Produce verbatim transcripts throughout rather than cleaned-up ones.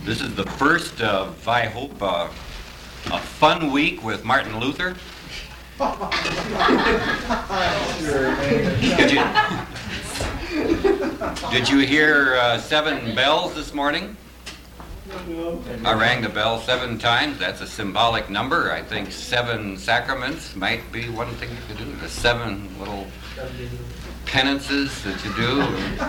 This is the first of, I hope, uh, a fun week with Martin Luther. Did you, did you hear uh, seven bells this morning? I rang the bell seven times. That's a symbolic number. I think seven sacraments might be one thing you could do. The seven little penances that you do.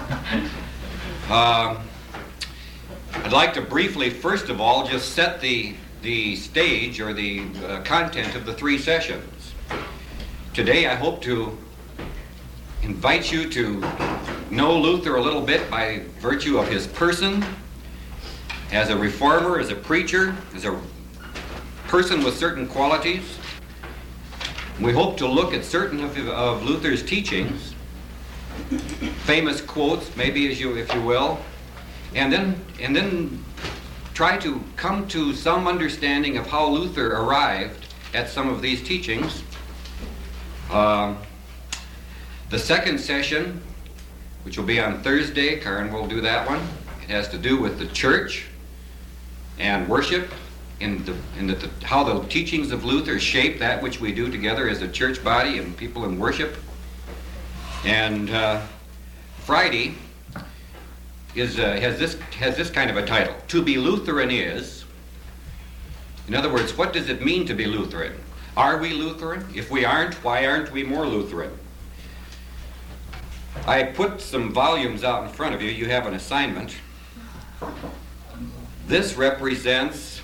Um, I'd like to briefly, first of all, just set the, the stage or the uh, content of the three sessions. Today I hope to invite you to know Luther a little bit by virtue of his person, as a reformer, as a preacher, as a person with certain qualities. We hope to look at certain of, of Luther's teachings, famous quotes, maybe as you, if you will, and then and then try to come to some understanding of how Luther arrived at some of these teachings. Um, the second session, which will be on Thursday, Karen will do that one. It has to do with the church and worship, in the in the, the how the teachings of Luther shape that which we do together as a church body and people in worship. And uh, Friday is uh, has this has this kind of a title: To be Lutheran is. In other words, what does it mean to be Lutheran? Are we Lutheran? If we aren't, why aren't we more Lutheran? I put some volumes out in front of you. You have an assignment. This represents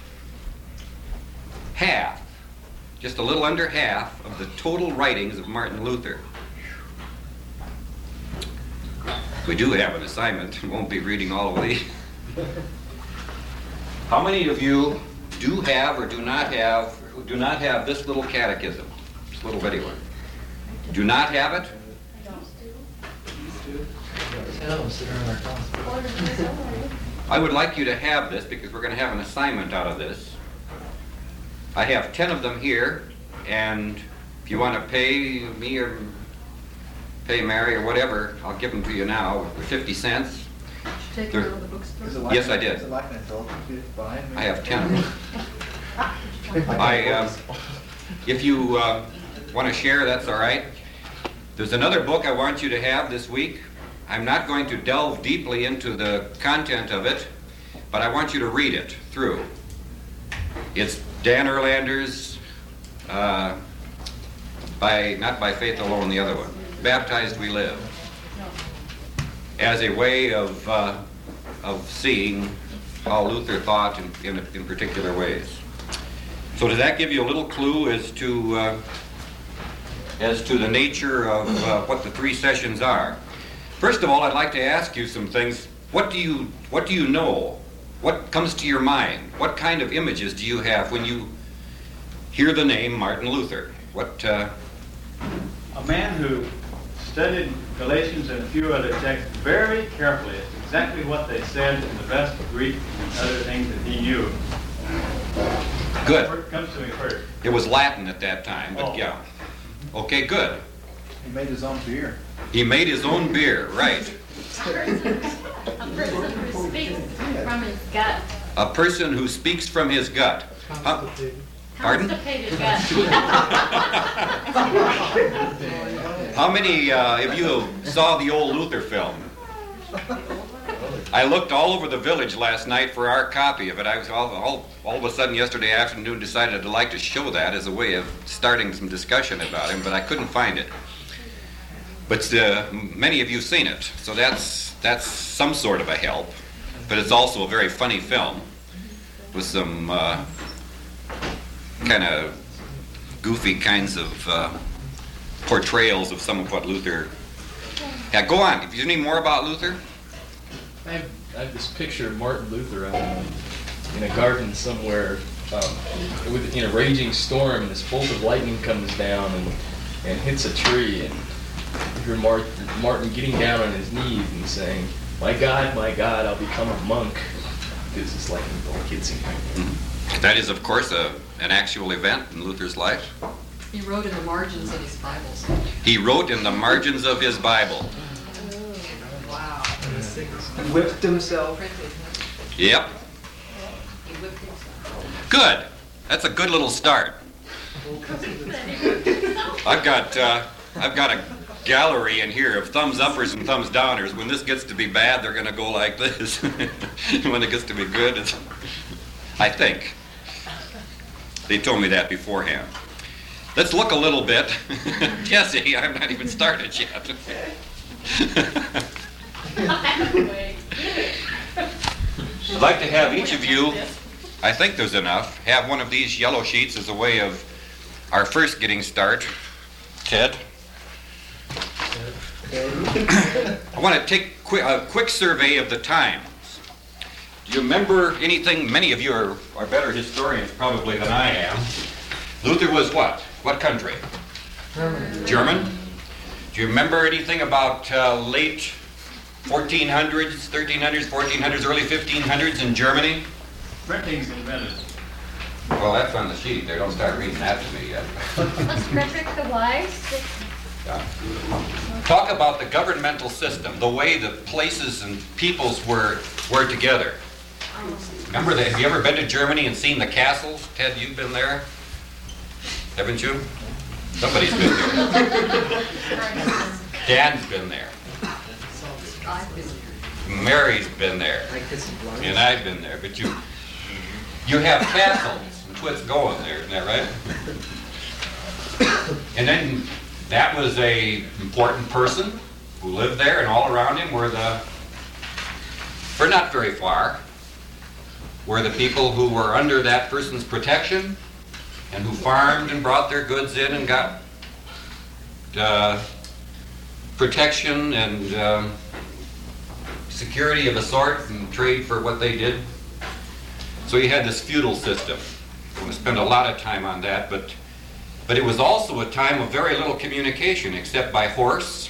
half, just a little under half, of the total writings of Martin Luther. We do have an assignment. We won't be reading all of these. How many of you do have or do not have do not have this little catechism, this little bitty one? Do not have it? I would like you to have this because we're going to have an assignment out of this. I have ten of them here, and if you want to pay me or pay Mary or whatever, I'll give them to you now for fifty cents. Take them out of the bookstore? Yes, I did. Is it like an adult behind me? I have ten of them. I, uh, if you uh, want to share, that's all right. There's another book I want you to have this week. I'm not going to delve deeply into the content of it, but I want you to read it through. It's Dan Erlander's, uh, by not by faith alone, the other one, Baptized We Live, as a way of uh, of seeing how Luther thought in, in, in particular ways. So does that give you a little clue as to uh, as to the nature of uh, what the three sessions are? First of all, I'd like to ask you some things. What do you what do you know? What comes to your mind? What kind of images do you have when you hear the name Martin Luther? What? Uh, a man who studied Galatians and a few other texts very carefully. It's exactly what they said in the best Greek and other things that he knew. Good. It comes to me first. It was Latin at that time, but Oh. yeah. Okay, good. He made his own beer. He made his own beer, right. A person who speaks from his gut. A person who speaks from his gut. Huh? Pardon? Constipated gut. How many uh, of you saw the old Luther film? I looked all over the village last night for our copy of it. I was all, all, all of a sudden yesterday afternoon decided I'd like to show that as a way of starting some discussion about him, but I couldn't find it. But uh, many of you have seen it, so that's that's some sort of a help. But it's also a very funny film with some uh, kind of goofy kinds of uh, portrayals of some of what Luther. Yeah, go on. If you need more about Luther. I have, I have this picture of Martin Luther out in, in a garden somewhere, um, with, in a raging storm, and this bolt of lightning comes down and, and hits a tree, and you hear Martin, Martin getting down on his knees and saying, "My God, my God, I'll become a monk," because this lightning bolt hits him. Mm-hmm. That is, of course, a, an actual event in Luther's life. He wrote in the margins of his Bibles. He wrote in the margins of his Bible. Wow. Whipped himself. Yep. Good. That's a good little start. I've got uh, I've got a gallery in here of thumbs uppers and thumbs downers. When this gets to be bad, they're going to go like this. When it gets to be good, it's, I think. They told me that beforehand. Let's look a little bit. Jesse, I'm not even started yet. I'd like to have each of you, I think there's enough, have one of these yellow sheets as a way of our first getting start. Ted? I want to take qui- a quick survey of the times. Do you remember anything? Many of you are, are better historians probably than I am. Luther was what? What country? German. German? Do you remember anything about uh, late fourteen hundreds, thirteen hundreds, fourteen hundreds, early fifteen hundreds in Germany? Printing's invented. Well, that's on the sheet there. Don't start reading that to me yet. Was Frederick the Wise? Yeah. Talk about the governmental system, the way the places and peoples were were together. Remember that? Have you ever been to Germany and seen the castles? Ted, you've been there, haven't you? Somebody's been there. Dan's been there. Mary's been there. And I've been there. But you you have castles. That's what's going there, isn't that right? And then that was a important person who lived there, and all around him were the, for not very far, were the people who were under that person's protection and who farmed and brought their goods in and got uh, protection and um, security of a sort and trade for what they did. So you had this feudal system. I'm going to spend a lot of time on that, but but it was also a time of very little communication except by horse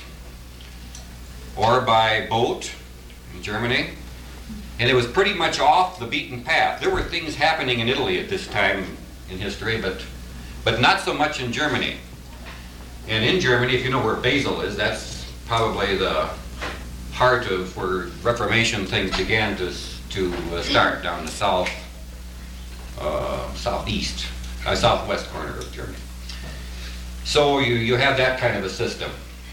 or by boat in Germany. And it was pretty much off the beaten path. There were things happening in Italy at this time in history, but but not so much in Germany. And in Germany, if you know where Basel is, that's probably the heart of where Reformation things began to to uh, start down the south, uh, southeast, uh, southwest corner of Germany. So you, you have that kind of a system.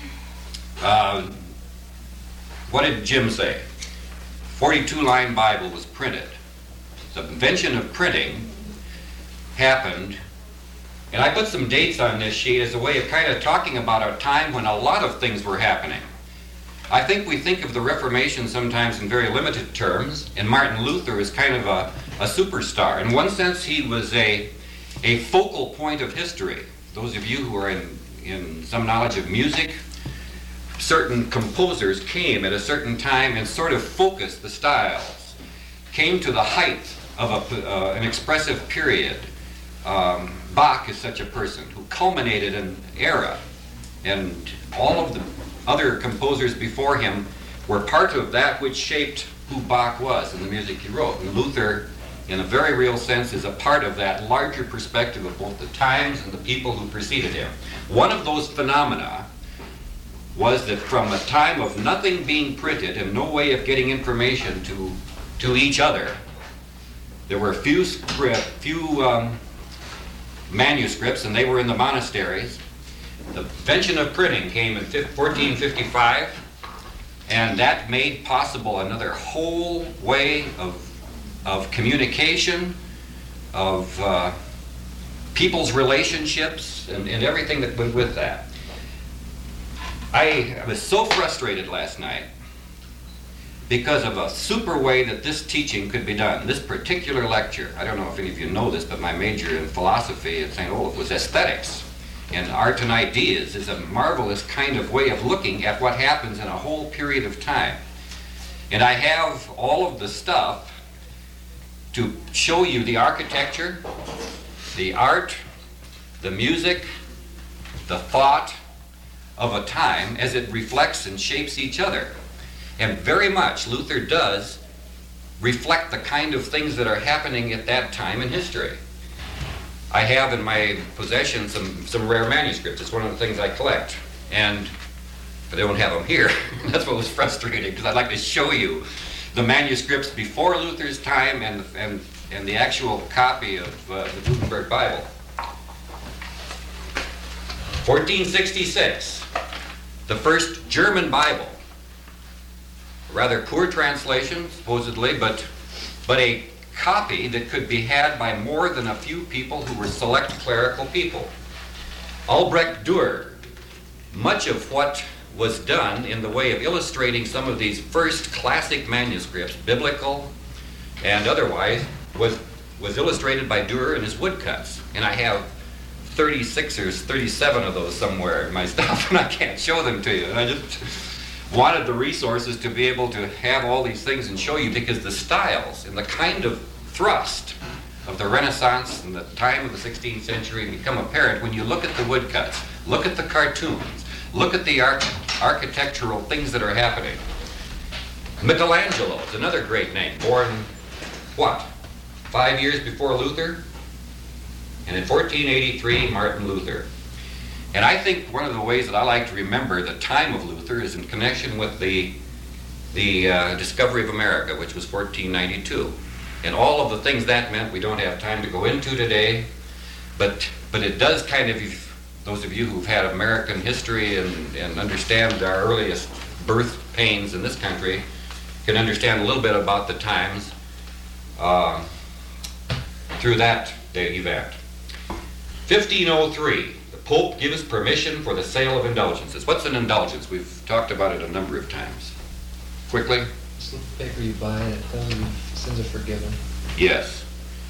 Uh, what did Jim say? forty-two line Bible was printed. The invention of printing happened, and I put some dates on this sheet as a way of kind of talking about a time when a lot of things were happening. I think we think of the Reformation sometimes in very limited terms, and Martin Luther is kind of a, a superstar. In one sense, he was a, a focal point of history. Those of you who are in, in some knowledge of music, certain composers came at a certain time and sort of focused the styles, came to the height of a, uh, an expressive period. Um, Bach is such a person who culminated an era, and all of the other composers before him were part of that which shaped who Bach was and the music he wrote. And Luther, in a very real sense, is a part of that larger perspective of both the times and the people who preceded him. One of those phenomena was that from a time of nothing being printed and no way of getting information to, to each other, there were few, script, few um, manuscripts, and they were in the monasteries. The invention of printing came in fourteen fifty-five, and that made possible another whole way of, of communication, of uh, people's relationships, and, and everything that went with that. I was so frustrated last night because of a super way that this teaching could be done. This particular lecture, I don't know if any of you know this, but my major in philosophy at Saint Olaf was aesthetics. And art and ideas is a marvelous kind of way of looking at what happens in a whole period of time. And I have all of the stuff to show you the architecture, the art, the music, the thought of a time as it reflects and shapes each other. And very much Luther does reflect the kind of things that are happening at that time in history. I have in my possession some, some rare manuscripts. It's one of the things I collect. And but I don't have them here. That's what was frustrating, because I'd like to show you the manuscripts before Luther's time and, and and the actual copy of uh, the Gutenberg Bible. fourteen sixty-six, the first German Bible. A rather poor translation, supposedly, but, but a copy that could be had by more than a few people who were select clerical people. Albrecht Dürer, much of what was done in the way of illustrating some of these first classic manuscripts, biblical and otherwise, was, was illustrated by Dürer in his woodcuts. And I have thirty-six or thirty-seven of those somewhere in my stuff, and I can't show them to you. And I just wanted the resources to be able to have all these things and show you, because the styles and the kind of thrust of the Renaissance and the time of the sixteenth century become apparent when you look at the woodcuts, look at the cartoons, look at the arch architectural things that are happening. Michelangelo is another great name, born, what, five years before Luther? And in fourteen eighty-three, Martin Luther. And I think one of the ways that I like to remember the time of Luther is in connection with the, the uh, discovery of America, which was fourteen ninety-two. And all of the things that meant we don't have time to go into today, but, but it does kind of, those of you who've had American history and, and understand our earliest birth pains in this country can understand a little bit about the times uh, through that event. fifteen oh three, the Pope gives permission for the sale of indulgences. What's an indulgence? We've talked about it a number of times. Quickly? It's the paper you buy and it tells you sins are forgiven. Yes.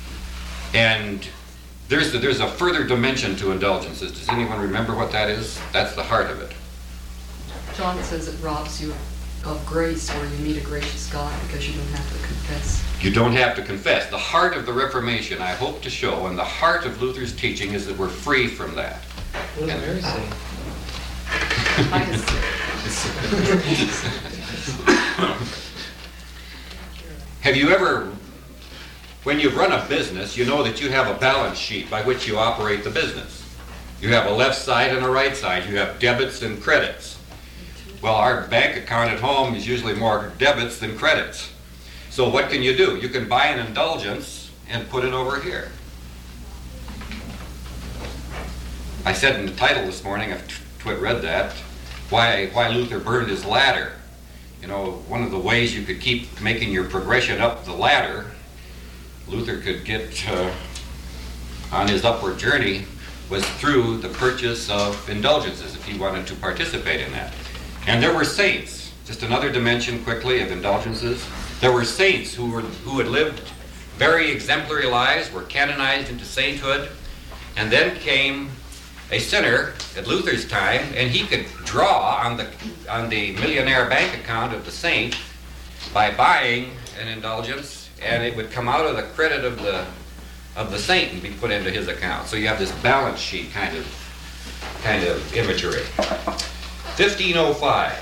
And there's, the, there's a further dimension to indulgences. Does anyone remember what that is? That's the heart of it. John says it robs you of grace, or you meet a gracious God because you don't have to confess. You don't have to confess. The heart of the Reformation, I hope to show, and the heart of Luther's teaching is that we're free from that. What does Mary say? Have you ever, when you run a business, you know that you have a balance sheet by which you operate the business. You have a left side and a right side. You have debits and credits. Well, our bank account at home is usually more debits than credits. So what can you do? You can buy an indulgence and put it over here. I said in the title this morning, I've Twit read that, why, why Luther burned his ladder. You know, one of the ways you could keep making your progression up the ladder, Luther could get uh, on his upward journey, was through the purchase of indulgences if he wanted to participate in that. And there were saints, just another dimension quickly of indulgences. There were saints who were who had lived very exemplary lives, were canonized into sainthood, and then came a sinner at Luther's time, and he could draw on the on the millionaire bank account of the saint by buying an indulgence, and it would come out of the credit of the of the saint and be put into his account. So you have this balance sheet kind of kind of imagery. fifteen oh five.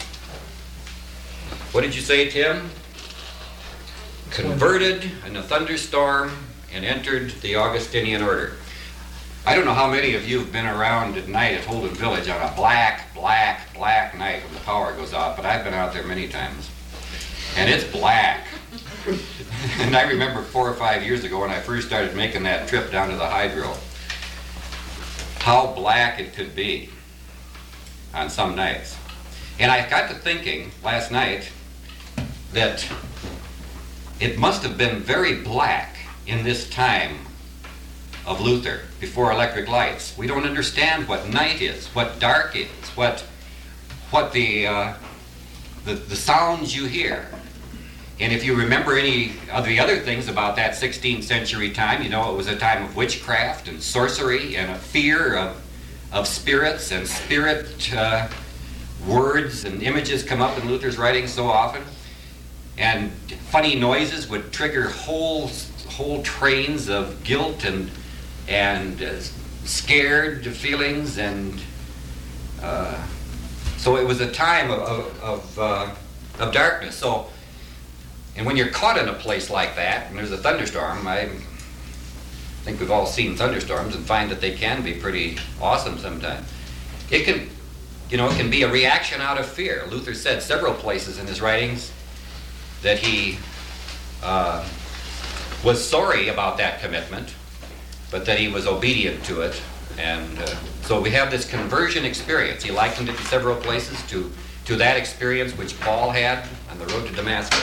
What did you say, Tim? Converted in a thunderstorm and entered the Augustinian order. I don't know how many of you have been around at night at Holden Village on a black, black, black night when the power goes off, but I've been out there many times. And it's black. And I remember four or five years ago when I first started making that trip down to the hydro, how black it could be on some nights. And I got to thinking last night that it must have been very black in this time of Luther, before electric lights. We don't understand what night is, what dark is, what what the, uh, the the sounds you hear. And if you remember any of the other things about that sixteenth century time, you know it was a time of witchcraft and sorcery and a fear of of spirits, and spirit uh, words and images come up in Luther's writings so often. And funny noises would trigger whole whole trains of guilt and and uh, scared feelings, and uh, so it was a time of of, of, uh, of darkness. So, and when you're caught in a place like that, and there's a thunderstorm, I think we've all seen thunderstorms and find that they can be pretty awesome sometimes. It can, you know, it can be a reaction out of fear. Luther said several places in his writings that he uh, was sorry about that commitment, but that he was obedient to it. And uh, so we have this conversion experience. He likened it in several places to, to that experience which Paul had on the road to Damascus.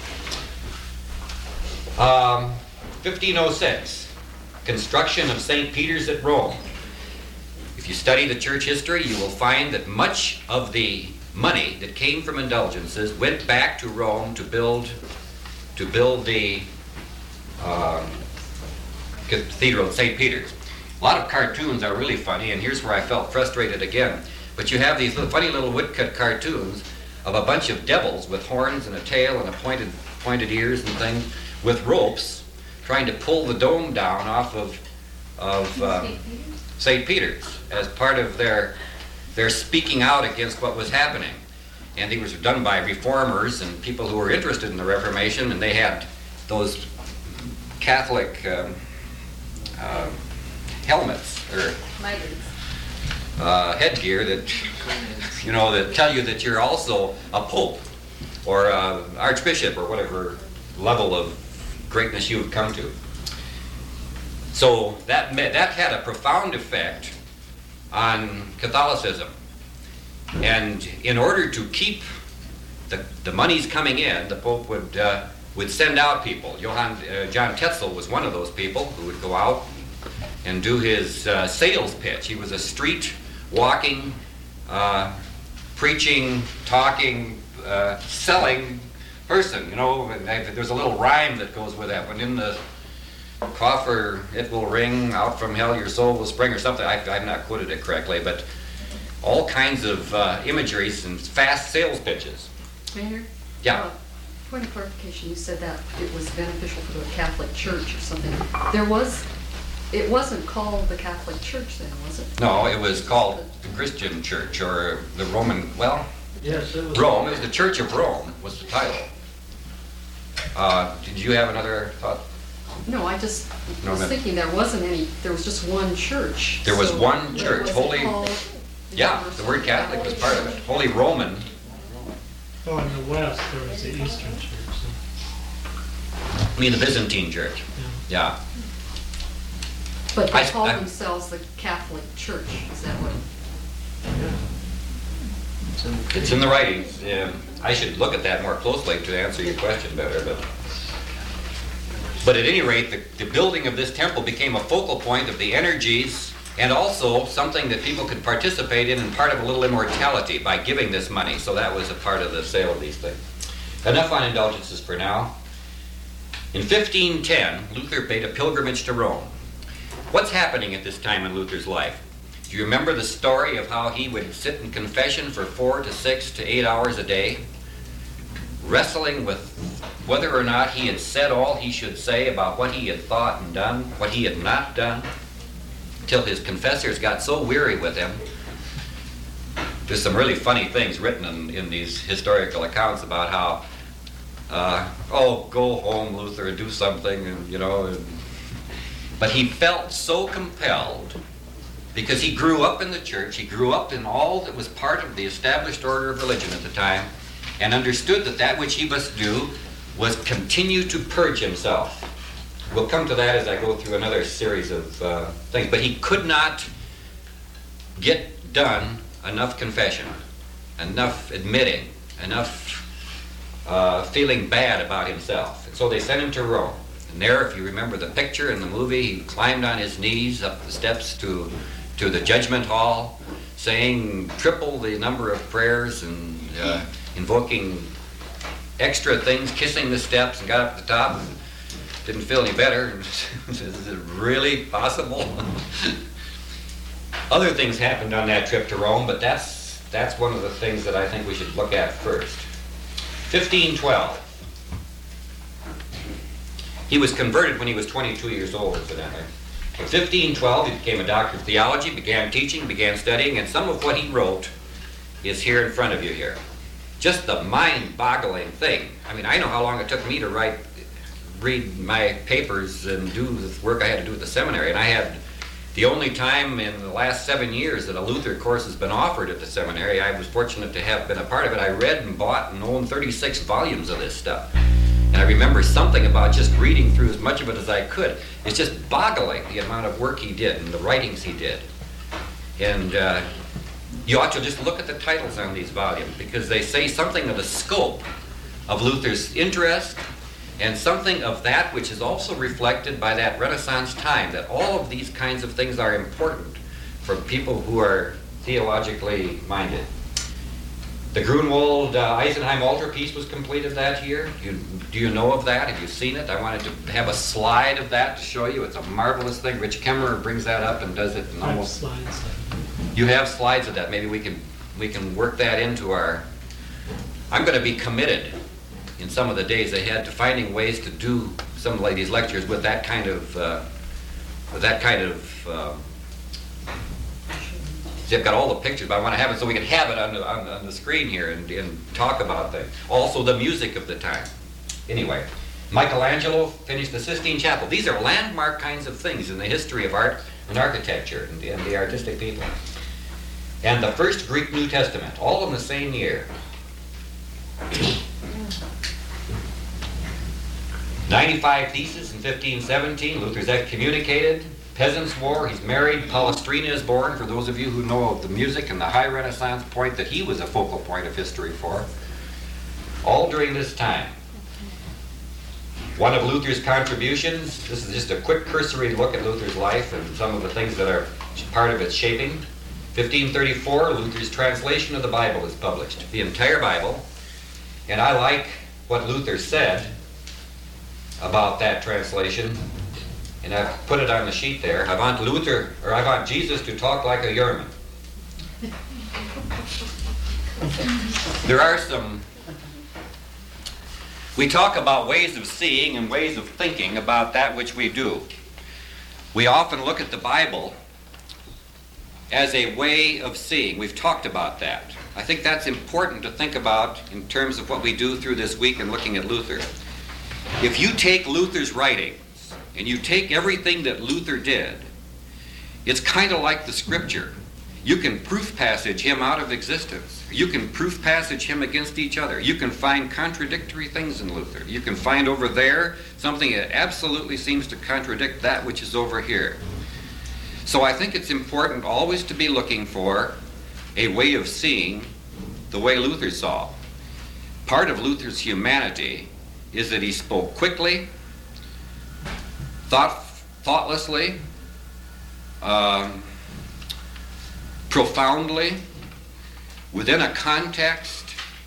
Um, fifteen oh six, construction of Saint Peter's at Rome. If you study the church history, you will find that much of the money that came from indulgences went back to Rome to build to build the uh, Cathedral of Saint Peter's. A lot of cartoons are really funny, and here's where I felt frustrated again. But you have these little, funny little woodcut cartoons of a bunch of devils with horns and a tail and a pointed pointed ears and things with ropes trying to pull the dome down off of of um, Saint Peter's as part of their their speaking out against what was happening. And these were done by reformers and people who were interested in the Reformation, and they had those Catholic um, uh, helmets or uh, headgear that you know that tell you that you're also a pope or a archbishop or whatever level of greatness you have come to. So that that had a profound effect on Catholicism. And in order to keep the, the monies coming in, the Pope would uh, would send out people. Johann, uh, John Tetzel was one of those people who would go out and do his uh, sales pitch. He was a street walking, uh, preaching, talking, uh, selling person. You know, and there's a little rhyme that goes with that. When in the coffer it will ring, out from hell your soul will spring, or something. I, I've not quoted it correctly, but all kinds of uh, imageries and fast sales pitches. Mayor? Yeah. Uh, point of clarification, you said that it was beneficial for the Catholic Church or something. There was, it wasn't called the Catholic Church then, was it? No, it was called the Christian Church, or the Roman, well, Yes, it was. Rome. It was the Church of Rome was the title. Uh, did you have another thought? No, I just No, was ma'am. thinking there wasn't any, there was just one church. There was So one it church, wasn't Holy- called the Yeah, the Universal word Catholic was part of it. Holy Roman. Oh, in the west, there was the Eastern Church. I mean the Byzantine Church. Yeah. But I- they call I- themselves the Catholic Church, is that what? It's in the writings. Yeah. I should look at that more closely to answer your question better, but but at any rate, the, the building of this temple became a focal point of the energies, and also something that people could participate in, and part of a little immortality by giving this money. So that was a part of the sale of these things. Enough on indulgences for now. In fifteen ten, Luther made a pilgrimage to Rome. What's happening at this time in Luther's life? Do you remember the story of how he would sit in confession for four to six to eight hours a day, wrestling with whether or not he had said all he should say about what he had thought and done, what he had not done, till his confessors got so weary with him? There's some really funny things written in, in these historical accounts about how, uh, oh, go home, Luther, and do something, and, you know. And, but he felt so compelled, because he grew up in the church, he grew up in all that was part of the established order of religion at the time, and understood that that which he must do was continue to purge himself. We'll come to that as I go through another series of uh, things, but he could not get done enough confession, enough admitting, enough uh, feeling bad about himself. And so they sent him to Rome. And there, if you remember the picture in the movie, he climbed on his knees up the steps to to the judgment hall, saying triple the number of prayers and uh, invoking extra things, kissing the steps, and got up at the top and didn't feel any better. Is it really possible? Other things happened on that trip to Rome, but that's that's one of the things that I think we should look at first. fifteen twelve. He was converted when he was twenty-two years old, incidentally. In fifteen twelve, he became a doctor of theology, began teaching, began studying, and some of what he wrote is here in front of you here. Just the mind-boggling thing. I mean, I know how long it took me to write, read my papers and do the work I had to do at the seminary, and I had the only time in the last seven years that a Luther course has been offered at the seminary. I was fortunate to have been a part of it. I read and bought and owned thirty-six volumes of this stuff. And I remember something about just reading through as much of it as I could. It's just boggling the amount of work he did and the writings he did. And uh, you ought to just look at the titles on these volumes, because they say something of the scope of Luther's interest and something of that which is also reflected by that Renaissance time, that all of these kinds of things are important for people who are theologically minded. The Grunwald uh, Eisenheim altarpiece was completed that year. You, do you know of that? Have you seen it? I wanted to have a slide of that to show you. It's a marvelous thing. Rich Kemmerer brings that up and does it in I have almost... slides. You have slides of that. Maybe we can we can work that into our... I'm going to be committed in some of the days ahead to finding ways to do some of these lectures with that kind of uh, with that kind of... Uh, see, I've got all the pictures, but I want to have it so we can have it on the, on, on the screen here and, and talk about things. Also the music of the time. Anyway, Michelangelo finished the Sistine Chapel. These are landmark kinds of things in the history of art and architecture and the, and the artistic people. And the first Greek New Testament, all in the same year. ninety-five Theses in fifteen seventeen, Luther's excommunicated. Peasants' War, he's married, Palestrina is born, for those of you who know of the music and the high Renaissance point that he was a focal point of history for. All during this time. One of Luther's contributions, this is just a quick cursory look at Luther's life and some of the things that are part of its shaping. fifteen thirty-four, Luther's translation of the Bible is published, the entire Bible. And I like what Luther said about that translation. And I've put it on the sheet there. I want Luther, or I want Jesus to talk like a German. There are some... We talk about ways of seeing and ways of thinking about that which we do. We often look at the Bible as a way of seeing. We've talked about that. I think that's important to think about in terms of what we do through this week in looking at Luther. If you take Luther's writing, and you take everything that Luther did, it's kind of like the scripture. You can proof passage him out of existence. You can proof passage him against each other. You can find contradictory things in Luther. You can find over there something that absolutely seems to contradict that which is over here. So I think it's important always to be looking for a way of seeing the way Luther saw. Part of Luther's humanity is that he spoke quickly, Thought, thoughtlessly, um, profoundly, within a context.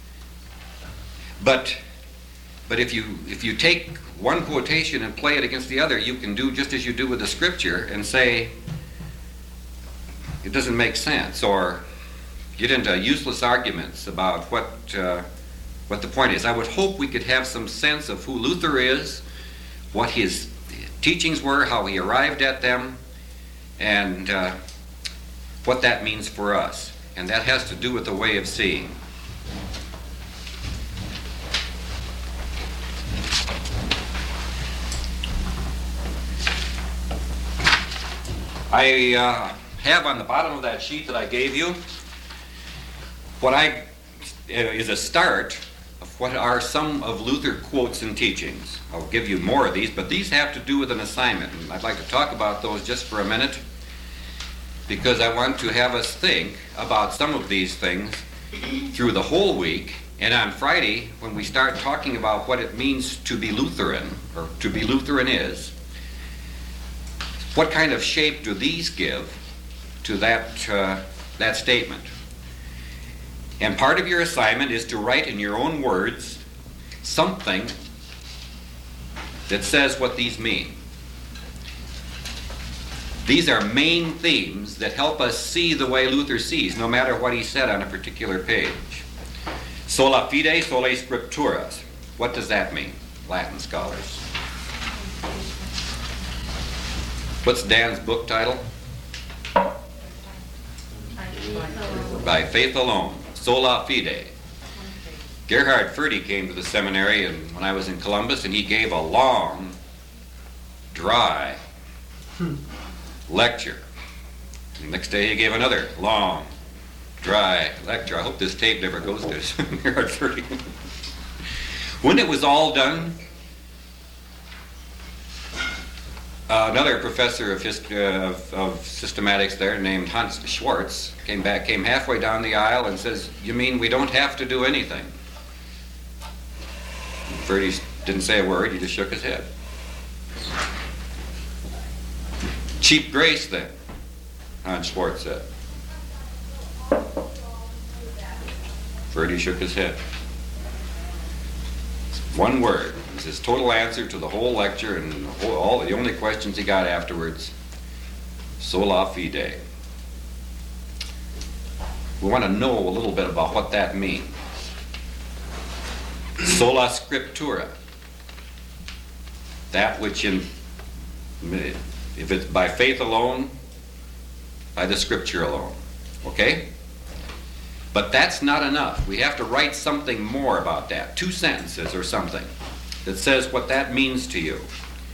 But, but if you if you take one quotation and play it against the other, you can do just as you do with the scripture and say it doesn't make sense, or get into useless arguments about what uh, what the point is. I would hope we could have some sense of who Luther is, what his teachings were, how he arrived at them, and uh, what that means for us. And that has to do with the way of seeing. I uh, have on the bottom of that sheet that I gave you what I is a start of what are some of Luther quotes and teachings. I'll give you more of these, but these have to do with an assignment, and I'd like to talk about those just for a minute, because I want to have us think about some of these things through the whole week, and on Friday, when we start talking about what it means to be Lutheran, or to be Lutheran is, what kind of shape do these give to that, uh, that statement? And part of your assignment is to write in your own words something that says what these mean. These are main themes that help us see the way Luther sees, no matter what he said on a particular page. Sola fide, sola scripturas. What does that mean, Latin scholars? What's Dan's book title? By Faith Alone. Sola fide. Gerhard Ferde came to the seminary and when I was in Columbus, and he gave a long, dry lecture. The next day he gave another long, dry lecture. I hope this tape never goes to Gerhard Ferde. When it was all done, Uh, another professor of, hist- uh, of, of systematics there named Hans Schwartz came back, came halfway down the aisle and says, "You mean we don't have to do anything?" Ferdy didn't say a word, he just shook his head. Cheap grace then, Hans Schwartz said. Ferdy shook his head. One word was his total answer to the whole lecture and the whole, all the only questions he got afterwards. Sola fide. We want to know a little bit about what that means. Sola scriptura. That which in, if it's by faith alone, by the scripture alone. Okay? But that's not enough. We have to write something more about that. Two sentences or something that says what that means to you.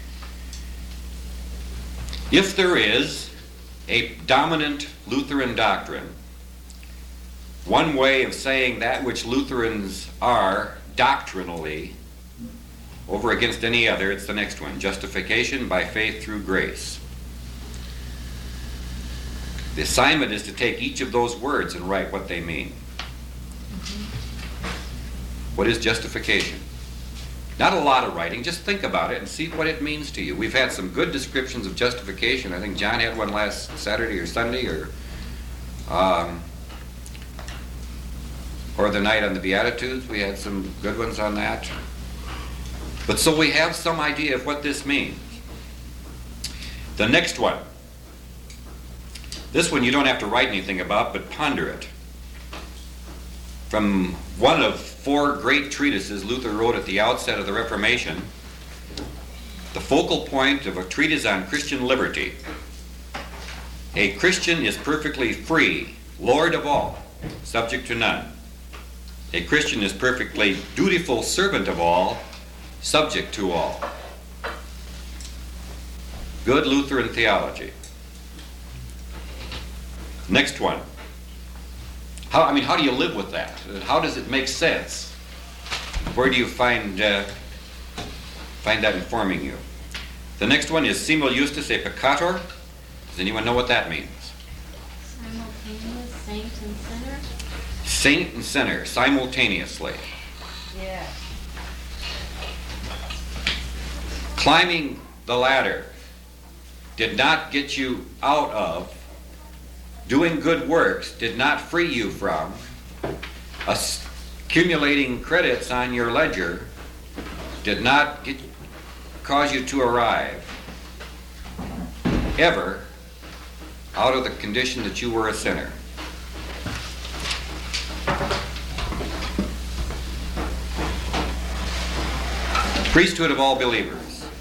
If there is a dominant Lutheran doctrine, one way of saying that which Lutherans are doctrinally over against any other, it's the next one. Justification by faith through grace. The assignment is to take each of those words and write what they mean. What is justification? Not a lot of writing, just think about it and see what it means to you. We've had some good descriptions of justification. I think John had one last Saturday or Sunday or um, or the night on the Beatitudes. We had some good ones on that. But so we have some idea of what this means. The next one. This one you don't have to write anything about, but ponder it. From one of four great treatises Luther wrote at the outset of the Reformation, the focal point of a treatise on Christian liberty. A Christian is perfectly free, Lord of all, subject to none. A Christian is perfectly dutiful servant of all, subject to all. Good Lutheran theology. Next one. How, I mean, how do you live with that? How does it make sense? Where do you find uh, find that informing you? The next one is simul justus et peccator. Does anyone know what that means? Simultaneous, saint and sinner. Saint and sinner, simultaneously. Yeah. Climbing the ladder did not get you out of, doing good works did not free you from, accumulating credits on your ledger did not get, cause you to arrive ever out of the condition that you were a sinner. Priesthood of all believers.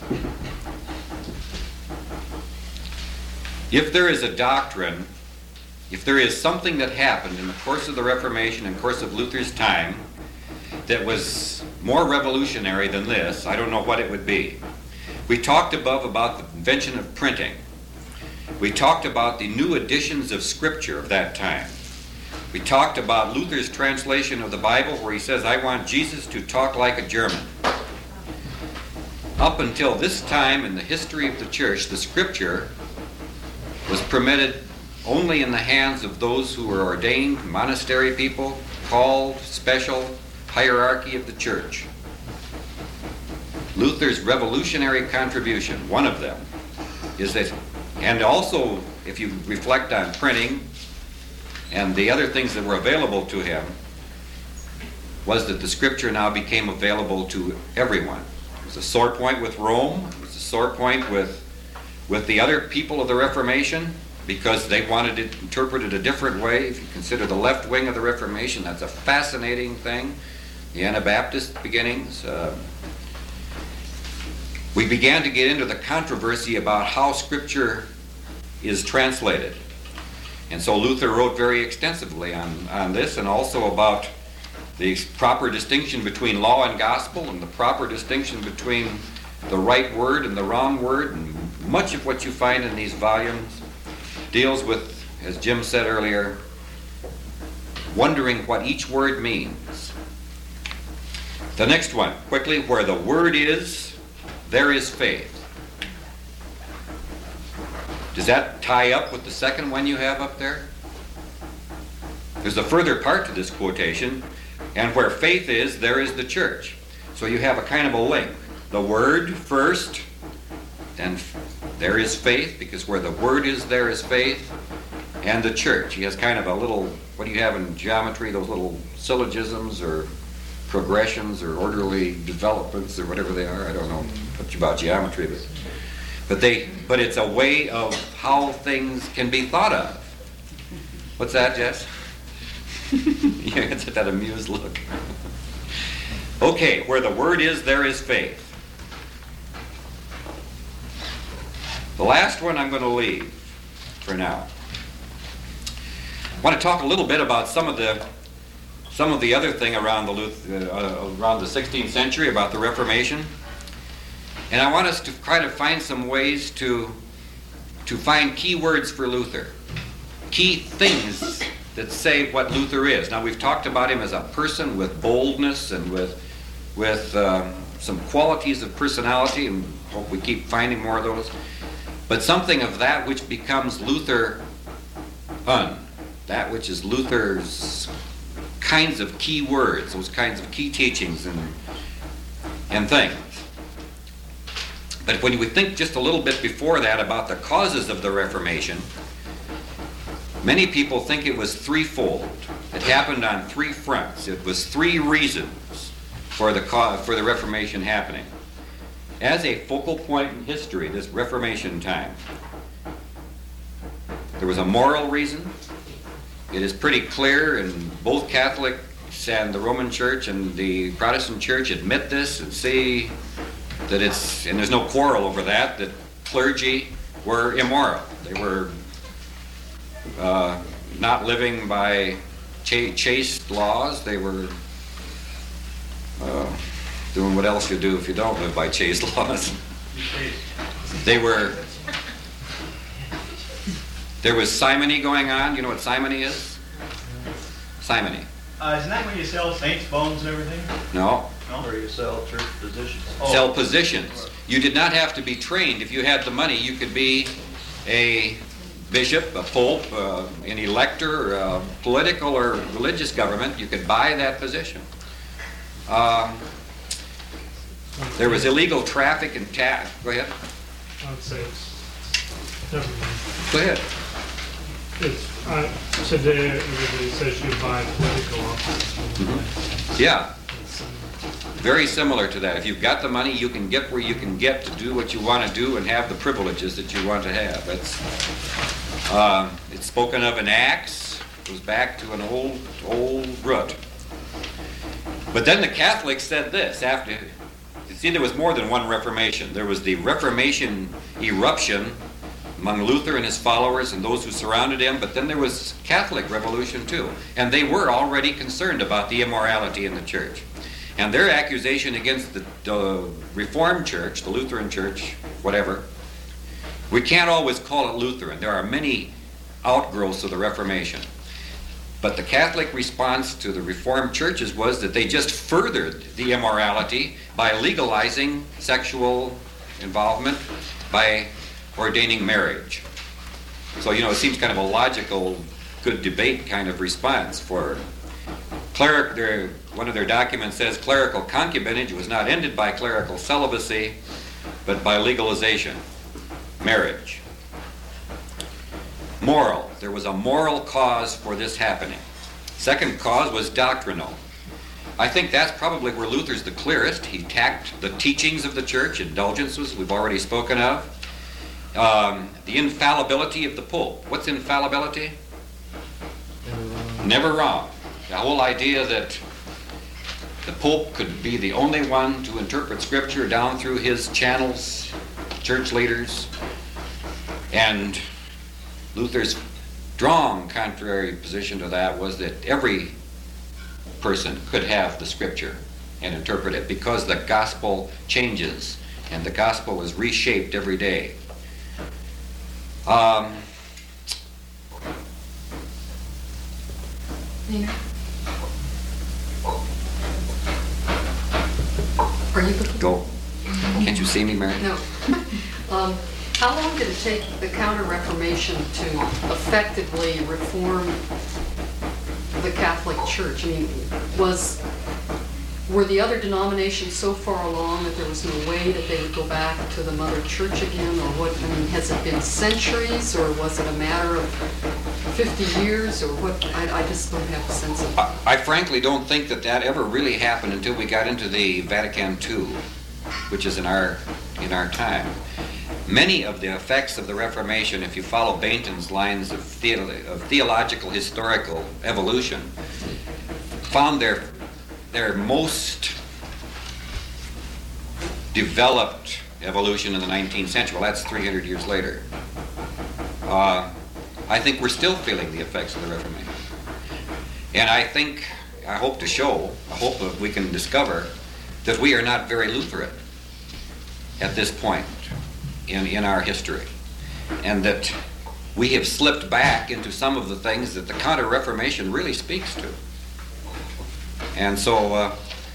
If there is a doctrine, if there is something that happened in the course of the Reformation and course of Luther's time that was more revolutionary than this, I don't know what it would be. We talked above about the invention of printing. We talked about the new editions of Scripture of that time. We talked about Luther's translation of the Bible where he says, "I want Jesus to talk like a German." Up until this time in the history of the church, the Scripture was permitted only in the hands of those who were ordained monastery people, called special hierarchy of the church. Luther's revolutionary contribution, one of them, is that, and also if you reflect on printing and the other things that were available to him, was that the Scripture now became available to everyone. It was a sore point with Rome, it was a sore point with with the other people of the Reformation, because they wanted it interpreted a different way. If you consider the left wing of the Reformation, that's a fascinating thing. The Anabaptist beginnings. Uh, we began to get into the controversy about how Scripture is translated. And so Luther wrote very extensively on, on this, and also about the proper distinction between law and gospel, and the proper distinction between the right word and the wrong word. And much of what you find in these volumes deals with, as Jim said earlier, wondering what each word means. The next one, quickly, where the word is, there is faith. Does that tie up with the second one you have up there? There's a further part to this quotation, and where faith is, there is the church. So you have a kind of a link. The Word first, then there is faith, because where the Word is, there is faith, and the church. He has kind of a little, what do you have in geometry, those little syllogisms or progressions or orderly developments or whatever they are. I don't know much about geometry, but but they but it's a way of how things can be thought of. What's that, Jess? Yeah, it's that amused look. Okay, where the Word is, there is faith. The last one I'm going to leave for now. I want to talk a little bit about some of the some of the other thing around the Luth- uh, around the sixteenth century about the Reformation, and I want us to kind of find some ways to to find key words for Luther, key things that say what Luther is. Now, we've talked about him as a person with boldness and with with um, some qualities of personality, and hope we keep finding more of those. But something of that which becomes Luther un. That which is Luther's kinds of key words, those kinds of key teachings and and things. But when we think just a little bit before that about the causes of the Reformation, many people think it was threefold. It happened on three fronts. It was three reasons for the cause, for the Reformation happening. As a focal point in history, this Reformation time, there was a moral reason. It is pretty clear, and both Catholics and the Roman Church and the Protestant Church admit this and see that it's, and there's no quarrel over that, that clergy were immoral. They were uh, not living by ch- chaste laws. They were uh, doing what else you do if you don't live by chaste laws. They were... There was simony going on. You know what simony is? Simony. Uh, isn't that when you sell saints' bones and everything? No. No? Or you sell church positions? Sell positions. You did not have to be trained. If you had the money, you could be a bishop, a pope, uh, an elector, a political or religious government. You could buy that position. Um, there was illegal traffic and ta- Go ahead. I would say it's, never mind. Go ahead. It's, uh, today everybody says you buy political office. Mm-hmm. Yeah. Very similar to that. If you've got the money, you can get where you can get to do what you want to do and have the privileges that you want to have. It's, uh, it's spoken of in Acts. It goes back to an old, old root. But then the Catholics said this after. You see, there was more than one Reformation. There was the Reformation eruption among Luther and his followers and those who surrounded him, but then there was Catholic revolution too. And they were already concerned about the immorality in the church. And their accusation against the, the Reformed Church, the Lutheran Church, whatever, we can't always call it Lutheran. There are many outgrowths of the Reformation. But the Catholic response to the Reformed churches was that they just furthered the immorality by legalizing sexual involvement, by ordaining marriage. So, you know, it seems kind of a logical, good debate kind of response for cleric. Their, one of their documents says clerical concubinage was not ended by clerical celibacy, but by legalization, marriage. Moral. There was a moral cause for this happening. Second cause was doctrinal. I think that's probably where Luther's the clearest. He tacked the teachings of the church, indulgences we've already spoken of. Um, the infallibility of the Pope. What's infallibility? Never wrong. Never wrong. The whole idea that the Pope could be the only one to interpret Scripture down through his channels, church leaders, and Luther's strong contrary position to that was that every person could have the Scripture and interpret it because the gospel changes and the gospel is reshaped every day. Um, Nina? Are you looking? go. Can't you see me, Mary? No. um, How long did it take the Counter-Reformation to effectively reform the Catholic Church? I mean, was, were the other denominations so far along that there was no way that they would go back to the Mother Church again, or what? I mean, has it been centuries, or was it a matter of fifty years, or what? I, I just don't have a sense of. I, I frankly don't think that that ever really happened until we got into the Vatican Two, which is in our in our time. Many of the effects of the Reformation, if you follow Bainton's lines of, theolo- of theological historical evolution, found their their most developed evolution in the nineteenth century. Well, that's three hundred years later. Uh, I think we're still feeling the effects of the Reformation. And I think, I hope to show, I hope that we can discover that we are not very Lutheran at this point in, in our history. And that we have slipped back into some of the things that the Counter-Reformation really speaks to. And so, uh,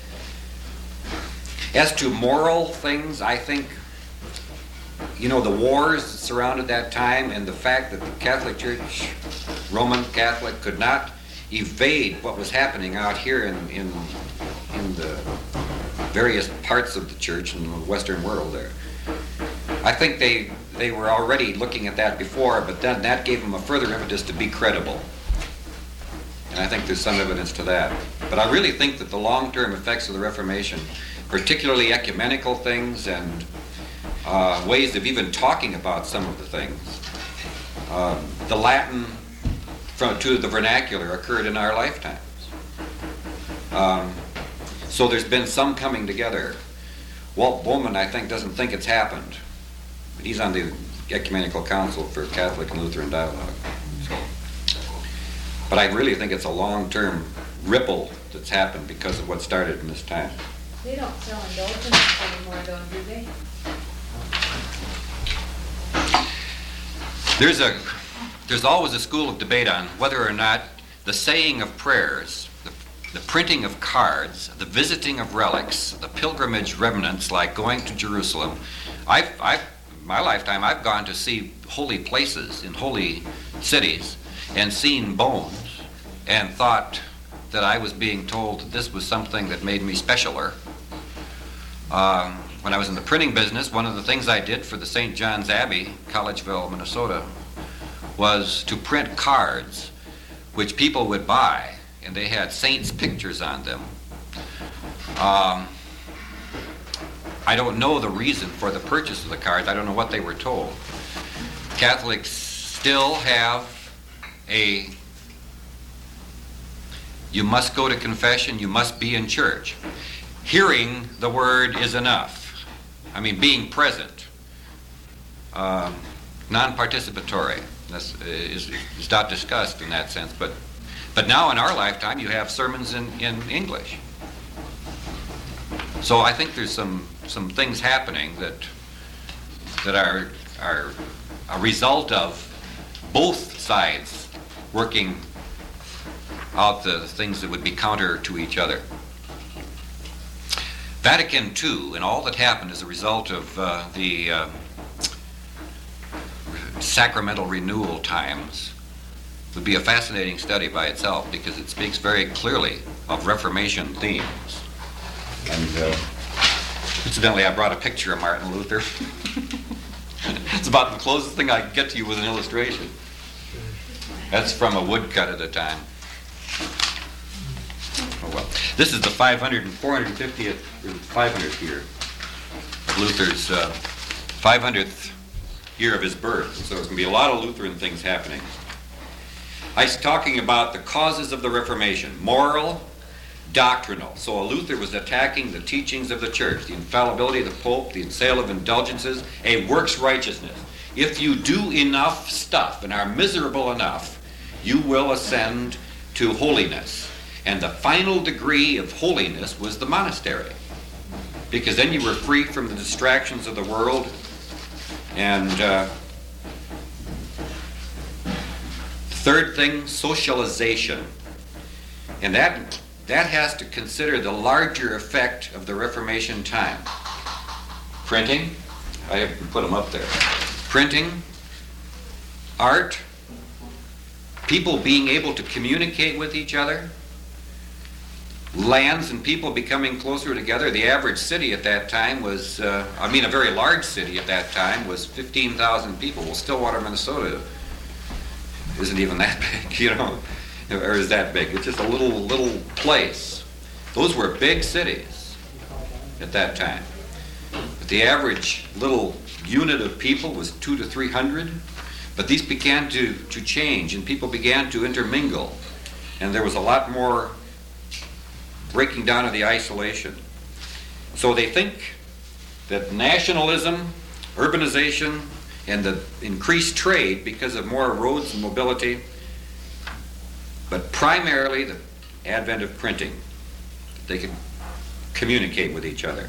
as to moral things, I think, you know, the wars that surrounded that time and the fact that the Catholic Church, Roman Catholic, could not evade what was happening out here in, in, in the various parts of the church in the Western world there. I think they, they were already looking at that before, but then that gave them a further impetus to be credible. And I think there's some evidence to that. But I really think that the long-term effects of the Reformation, particularly ecumenical things and uh, ways of even talking about some of the things, uh, the Latin from, to the vernacular occurred in our lifetimes. Um, so there's been some coming together. Walt Bowman, I think, doesn't think it's happened. He's on the Ecumenical Council for Catholic and Lutheran Dialogue. So. But I really think it's a long-term ripple that's happened because of what started in this time. They don't sell indulgences anymore, though, do they? There's a, there's always a school of debate on whether or not the saying of prayers, the, the printing of cards, the visiting of relics, the pilgrimage remnants like going to Jerusalem. I've, I've, in my lifetime, I've gone to see holy places in holy cities and seen bones and thought that I was being told that this was something that made me specialer. Um, when I was in the printing business, one of the things I did for the Saint John's Abbey, Collegeville, Minnesota, was to print cards which people would buy, and they had saints' pictures on them. Um, I don't know the reason for the purchase of the cards. I don't know what they were told. Catholics still have a, you must go to confession, you must be in church. Hearing the word is enough. I mean, being present. Um, non-participatory. That's, is, is not discussed in that sense. But, but now in our lifetime, you have sermons in, in English. So I think there's some, some things happening that, that are, are a result of both sides working out the things that would be counter to each other. Vatican Two and all that happened as a result of uh, the uh, sacramental renewal times would be a fascinating study by itself because it speaks very clearly of Reformation themes. And uh, incidentally, I brought a picture of Martin Luther. It's about the closest thing I can get to you with an illustration. That's from a woodcut at a time. Oh well. This is the five hundred and four hundred fiftieth, or five hundredth year of Luther's uh, five hundredth year of his birth. So there's going to be a lot of Lutheran things happening. I was talking about the causes of the Reformation, moral, doctrinal. So a Luther was attacking the teachings of the church, the infallibility of the Pope, the sale of indulgences, a works righteousness. If you do enough stuff and are miserable enough, you will ascend to holiness. And the final degree of holiness was the monastery. Because then you were free from the distractions of the world. And uh, third thing, socialization. And that, that has to consider the larger effect of the Reformation time. Printing, I have put them up there. printing, art, people being able to communicate with each other, lands and people becoming closer together. The average city at that time was, uh, I mean a very large city at that time, was fifteen thousand people. Well, Stillwater, Minnesota isn't even that big, you know, or is that big? It's just a little, little place. Those were big cities at that time. But the average little unit of people was two to three hundred. But these began to, to change, and people began to intermingle. And there was a lot more breaking down of the isolation. So they think that nationalism, urbanization, and the increased trade because of more roads and mobility, but primarily the advent of printing, they could communicate with each other.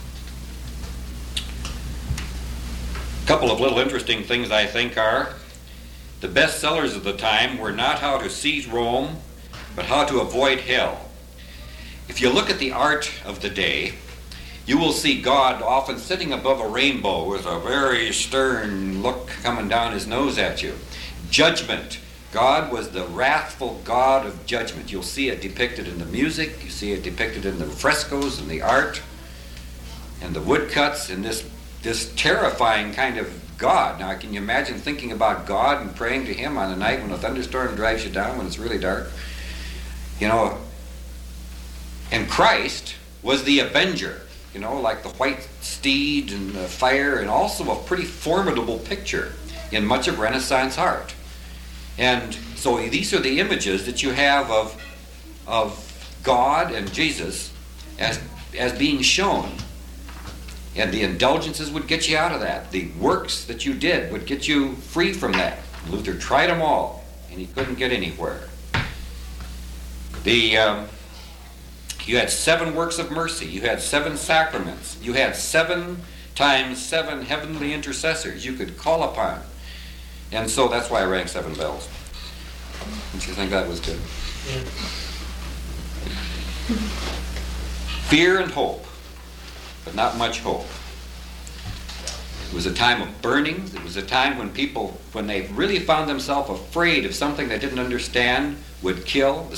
A couple of little interesting things I think are, the best sellers of the time were not how to seize Rome, but how to avoid hell. If you look at the art of the day, you will see God often sitting above a rainbow with a very stern look coming down his nose at you. Judgment. God was the wrathful God of judgment. You'll see it depicted in the music, you see it depicted in the frescoes and the art and the woodcuts, and this this terrifying kind of God. Now, can you imagine thinking about God and praying to him on a night when a thunderstorm drives you down, when it's really dark? You know, and Christ was the avenger, you know, like the white steed and the fire, and also a pretty formidable picture in much of Renaissance art. And so these are the images that you have of, of God and Jesus as, as being shown. And the indulgences would get you out of that. The works that you did would get you free from that. Luther tried them all, and he couldn't get anywhere. The, um, you had seven works of mercy. You had seven sacraments. You had seven times seven heavenly intercessors you could call upon. And so that's why I rang seven bells. Don't you think that was good? Yeah. Fear and hope, but not much hope. It was a time of burnings. It was a time when people, when they really found themselves afraid of something they didn't understand, would kill.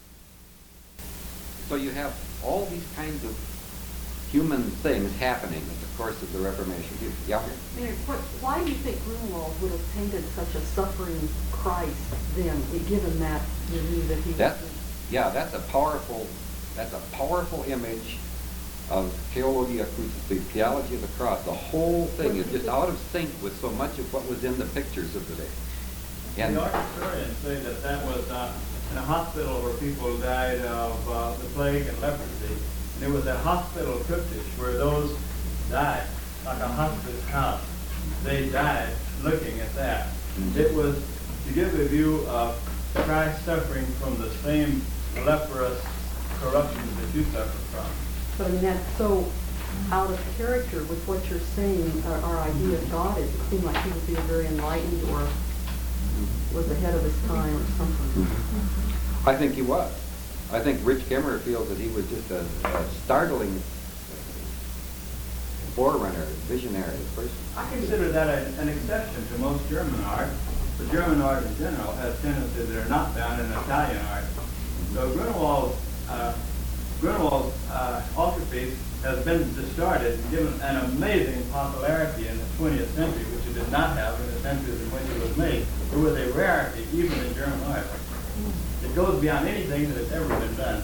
So you have all these kinds of human things happening in the course of the Reformation. You, yeah? Maynard, what, why do you think Grunewald would have painted such a suffering Christ then, given that you knew that he that, was... Yeah, that's a powerful, that's a powerful image of Theologia Crucis, the theology of the cross. The whole thing is just out of sync with so much of what was in the pictures of the day. And the art historians say that that was uh, in a hospital where people died of uh, the plague and leprosy. And it was a hospital cryptich where those died, like a hospice house. They died looking at that. Mm-hmm. It was to give a view of Christ suffering from the same leprous corruption that you suffer from. But I mean, that's so out of character with what you're saying, our, our idea of God is. It seemed like he would be very enlightened or was ahead of his time or something. I think he was. I think Rich Kemmerer feels that he was just a, a startling forerunner, visionary person. I consider that a, an exception to most German art. The German art in general has tendencies that are not found in Italian art. So Grunewald's uh, Grunewald's uh, altarpiece has been discarded and given an amazing popularity in the twentieth century, which it did not have in the centuries in which it was made. It was a rarity even in German art. It goes beyond anything that has ever been done.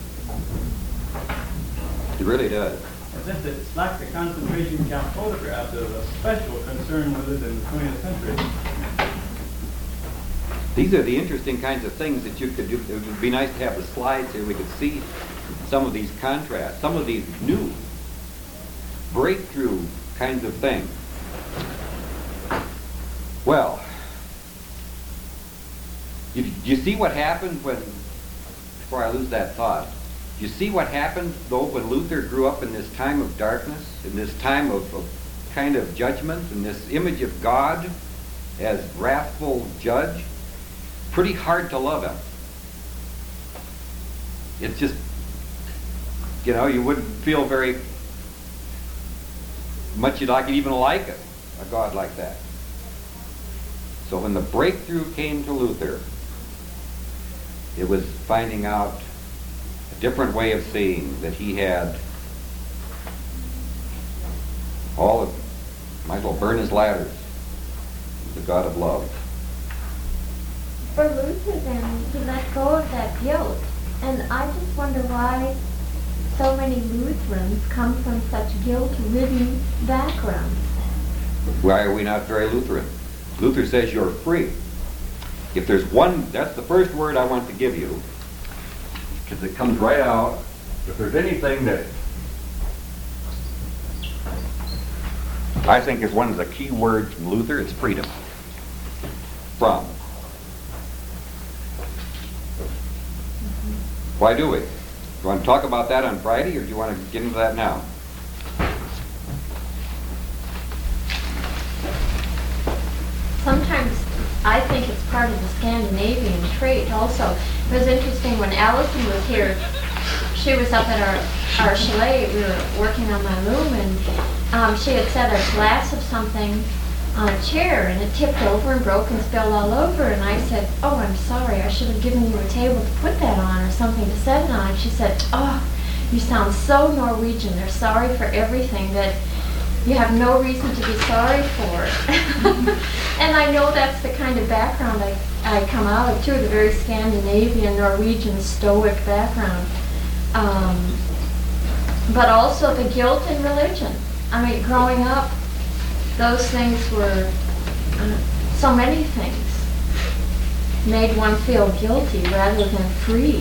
It really does. And since it's like the concentration camp photograph, there's a special concern with it in the twentieth century. These are the interesting kinds of things that you could do. It would be nice to have the slides here. We could see some of these contrasts, some of these new breakthrough kinds of things. Well, you, you see what happened when, before I lose that thought, you see what happened, though, when Luther grew up in this time of darkness, in this time of, of kind of judgment, in this image of God as wrathful judge? Pretty hard to love him. It's just, you know, you wouldn't feel very much you'd like even like it, a God like that. So when the breakthrough came to Luther, it was finding out a different way of seeing that he had all of, might as well burn his ladders, the God of love. For Luther then, he let go of that guilt. And I just wonder why so many Lutherans come from such guilt-ridden backgrounds. Why are we not very Lutheran? Luther says you're free. If there's one, that's the first word I want to give you, because it comes right out. If there's anything that I think is one of the key words from Luther, it's freedom. From. Why do we? Do you want to talk about that on Friday, or do you want to get into that now? Sometimes I think it's part of the Scandinavian trait also. It was interesting when Allison was here, she was up at our, our chalet, we were working on my room, and um, she had set a glass of something on a chair, and it tipped over and broke and spilled all over, and I said, oh, I'm sorry, I should have given you a table to put that on or something to set it on. And she said, oh, you sound so Norwegian. They're sorry for everything that you have no reason to be sorry for. And I know that's the kind of background I, I come out of, too, the very Scandinavian, Norwegian, stoic background. Um, but also the guilt in religion. I mean, growing up, those things were, uh, so many things made one feel guilty rather than free.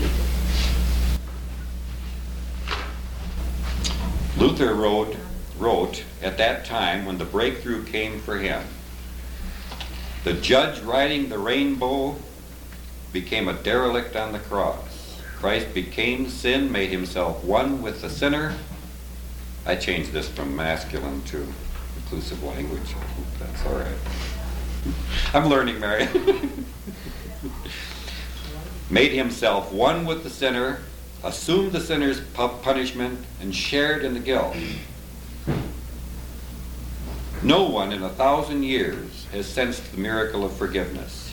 Luther wrote, wrote at that time when the breakthrough came for him, the judge riding the rainbow became a derelict on the cross. Christ became sin, made himself one with the sinner. I changed this from masculine to inclusive language. That's all right. I'm learning, Mary. Made himself one with the sinner, assumed the sinner's pu- punishment, and shared in the guilt. No one in a thousand years has sensed the miracle of forgiveness.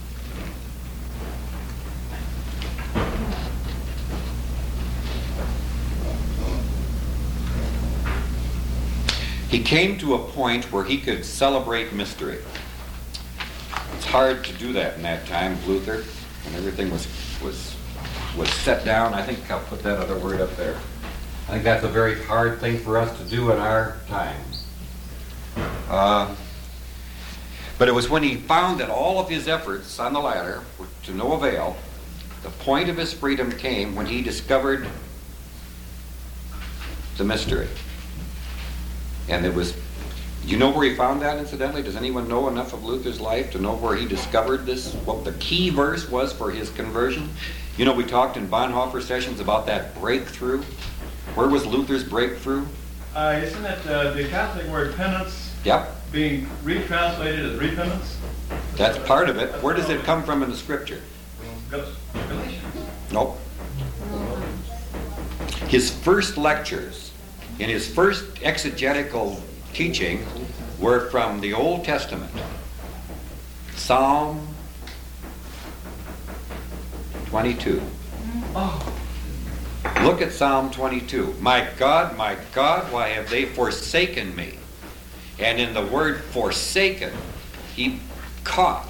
He came to a point where he could celebrate mystery. It's hard to do that in that time of Luther, when everything was was was set down. I think I'll put that other word up there. I think that's a very hard thing for us to do in our time. Uh, but it was when he found that all of his efforts on the ladder were to no avail, the point of his freedom came when he discovered the mystery. And it was, you know where he found that, incidentally? Does anyone know enough of Luther's life to know where he discovered this, what the key verse was for his conversion? You know, we talked in Bonhoeffer sessions about that breakthrough. Where was Luther's breakthrough? Uh, isn't it uh, the Catholic word penance? Yep. Being retranslated as repentance? That's part of it. Where does it come from in the scripture? Galatians. Nope. His first lectures, in his first exegetical teaching, were from the Old Testament. Psalm twenty-two. Oh. Look at Psalm twenty-two. My God, my God, why have they forsaken me? And in the word forsaken, he caught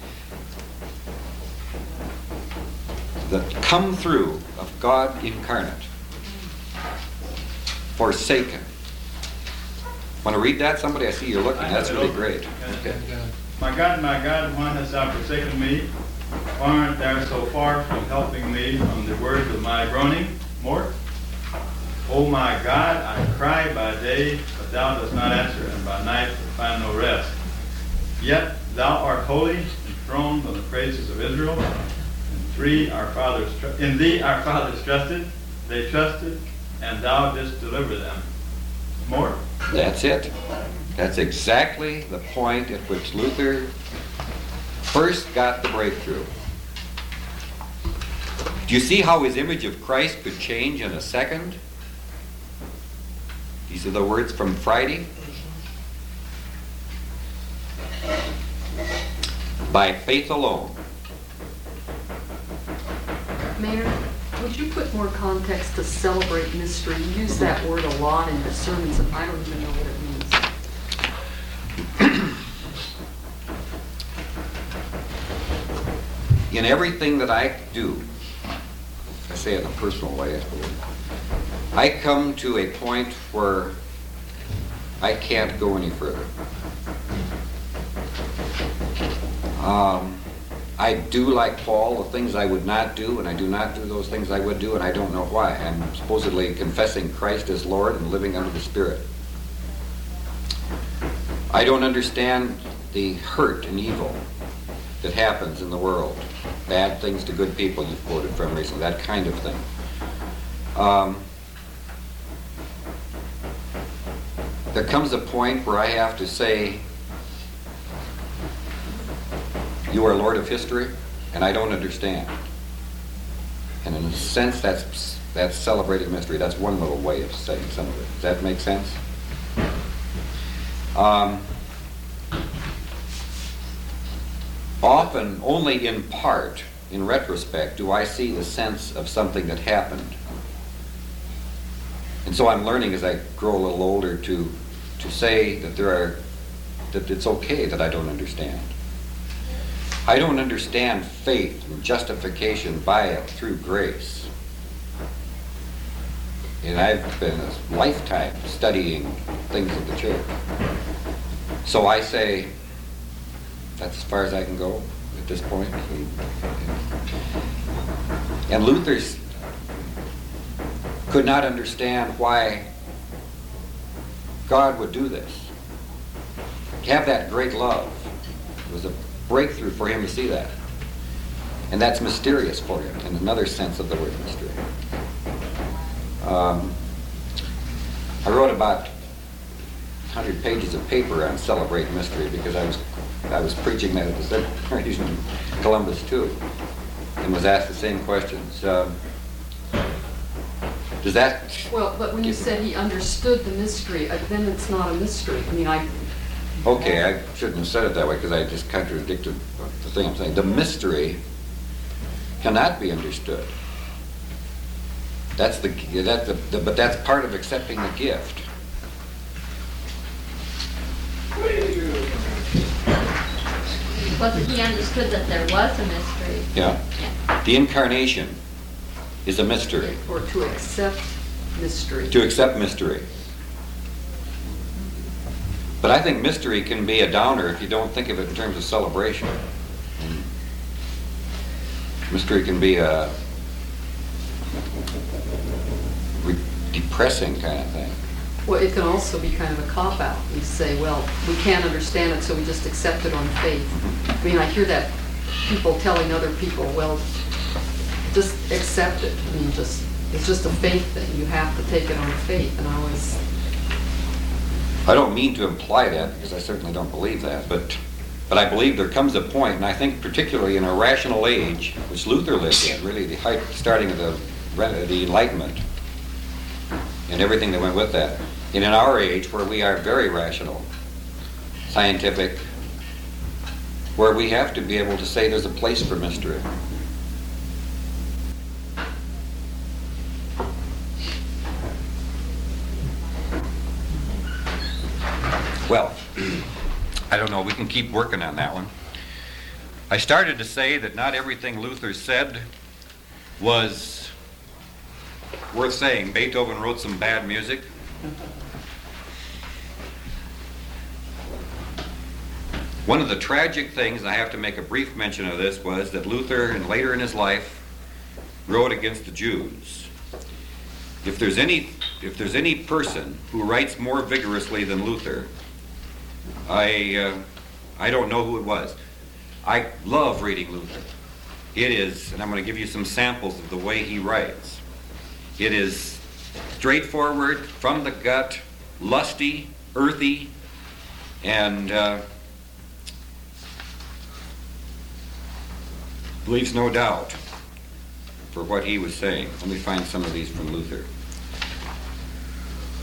the come through of God incarnate. Forsaken. Want to read that? Somebody, I see you're looking. That's really great. Okay. My God, my God, why hast thou forsaken me? Why art thou so far from helping me from the words of my groaning? More? O my God, I cry by day, but thou dost not answer, and by night I find no rest. Yet thou art holy, enthroned on the praises of Israel. And three, our fathers, tr- in thee our fathers trusted, they trusted, and thou didst deliver them. More? That's it. That's exactly the point at which Luther first got the breakthrough. Do you see how his image of Christ could change in a second? These are the words from Friday. by faith alone. Maynard, would you put more context to celebrate mystery? You use that word a lot in your sermons, and I don't even know what it means. In everything that I do, I say it in a personal way, I suppose, I come to a point where I can't go any further. Um, I do, like Paul, the things I would not do, and I do not do those things I would do, and I don't know why. I'm supposedly confessing Christ as Lord and living under the Spirit. I don't understand the hurt and evil that happens in the world. Bad things to good people, you've quoted from recently, that kind of thing. Um, there comes a point where I have to say, you are Lord of history, and I don't understand. And in a sense, that's that's celebrating mystery. That's one little way of saying some of it. Does that make sense? Um, often, only in part, in retrospect, do I see the sense of something that happened. And so I'm learning as I grow a little older to to say that there are that it's okay that I don't understand. I don't understand faith and justification by it through grace. And I've been a lifetime studying things of the church. So I say, that's as far as I can go at this point. And Luther's could not understand why God would do this. To have that great love was a breakthrough for him to see that. And that's mysterious for him, in another sense of the word mystery. Um, I wrote about one hundred pages of paper on Celebrate Mystery because I was I was preaching that at the seminaries in Columbus too, and was asked the same questions. Um, does that... Well, but when you said he understood the mystery, uh, then it's not a mystery. I mean, I... Okay, I shouldn't have said it that way because I just contradicted the thing I'm saying. The mystery cannot be understood. That's the, that the, the but that's part of accepting the gift. Well, he understood that there was a mystery. Yeah. Yeah. The incarnation is a mystery. Or to accept mystery. To accept mystery. But I think mystery can be a downer if you don't think of it in terms of celebration. And mystery can be a re- depressing kind of thing. Well, it can also be kind of a cop-out. You say, well, we can't understand it, so we just accept it on faith. I mean, I hear that people telling other people, well, just accept it. I mean, just it's just a faith thing. You have to take it on faith. And I always... I don't mean to imply that, because I certainly don't believe that, but but I believe there comes a point, and I think particularly in a rational age, which Luther lived in, really the height, starting of the, the Enlightenment, and everything that went with that, and in our age where we are very rational, scientific, where we have to be able to say there's a place for mystery. Well, I don't know, we can keep working on that one. I started to say that not everything Luther said was worth saying. Beethoven wrote some bad music. One of the tragic things, and I have to make a brief mention of this, was that Luther, and later in his life, wrote against the Jews. If there's any, if there's any person who writes more vigorously than Luther, I, uh, I don't know who it was. I love reading Luther. It is, and I'm going to give you some samples of the way he writes. It is straightforward, from the gut, lusty, earthy, and uh, leaves no doubt for what he was saying. Let me find some of these from Luther.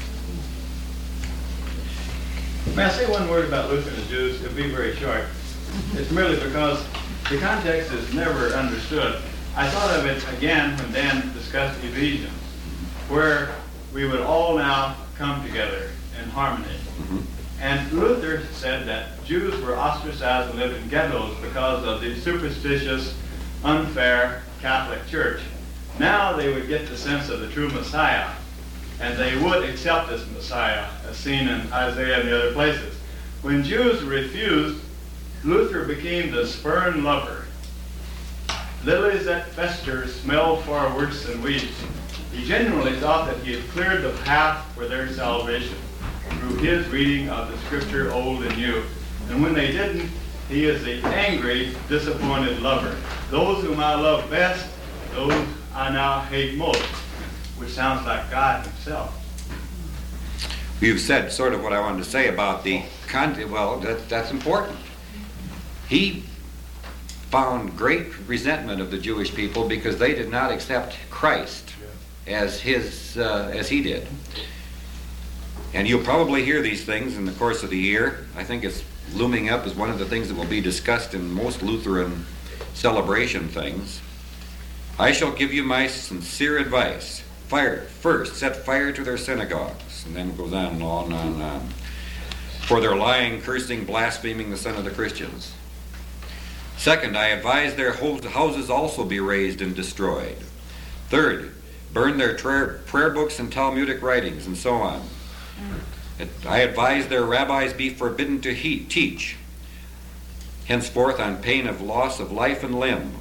May I say one word about Luther and the Jews? It'll be very short. It's merely because the context is never understood. I thought of it again when Dan discussed Ephesians, where we would all now come together in harmony. Mm-hmm. And Luther said that Jews were ostracized and lived in ghettos because of the superstitious, unfair Catholic Church. Now they would get the sense of the true Messiah, and they would accept this Messiah, as seen in Isaiah and the other places. When Jews refused, Luther became the spurn lover. Lilies that fester smell far worse than weeds. He genuinely thought that he had cleared the path for their salvation through his reading of the Scripture, Old and New. And when they didn't, he is the angry, disappointed lover. Those whom I love best, those I now hate most, which sounds like God himself. You've said sort of what I wanted to say about the content. Well, that, that's important. He found great resentment of the Jewish people because they did not accept Christ as his uh, as he did. And you'll probably hear these things in the course of the year. I think it's looming up as one of the things that will be discussed in most Lutheran celebration things. I shall give you my sincere advice. Fire, first, set fire to their synagogues. And then it goes on and on and on and on. For their lying, cursing, blaspheming the Son of the Christians. Second, I advise their houses also be razed and destroyed. Third, burn their prayer books and Talmudic writings, and so on. I advise their rabbis be forbidden to he- teach, henceforth on pain of loss of life and limb.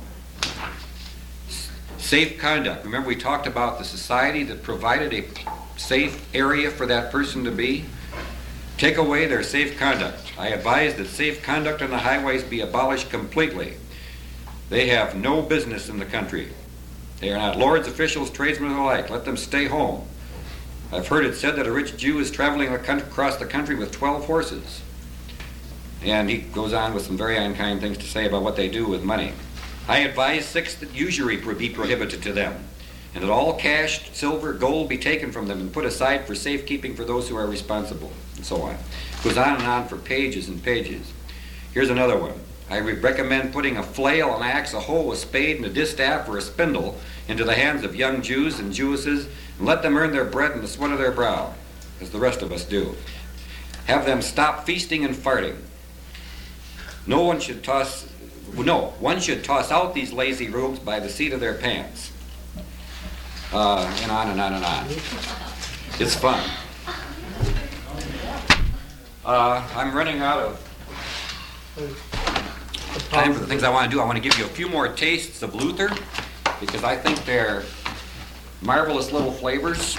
Safe conduct. Remember we talked about the society that provided a safe area for that person to be? Take away their safe conduct. I advise that safe conduct on the highways be abolished completely. They have no business in the country. They are not lords, officials, tradesmen alike. Let them stay home. I've heard it said that a rich Jew is traveling across the country with twelve horses. And he goes on with some very unkind things to say about what they do with money. I advise, sixth, that usury be prohibited to them, and that all cash, silver, gold be taken from them and put aside for safekeeping for those who are responsible, and so on. It goes on and on for pages and pages. Here's another one. I would recommend putting a flail, an axe, a hoe, a spade, and a distaff or a spindle into the hands of young Jews and Jewesses, and let them earn their bread in the sweat of their brow, as the rest of us do. Have them stop feasting and farting. No one should toss, no, one should toss out these lazy rogues by the seat of their pants. Uh, and on and on and on. It's fun. Uh, I'm running out of time for the things I want to do. I want to give you a few more tastes of Luther, because I think they're marvelous little flavors.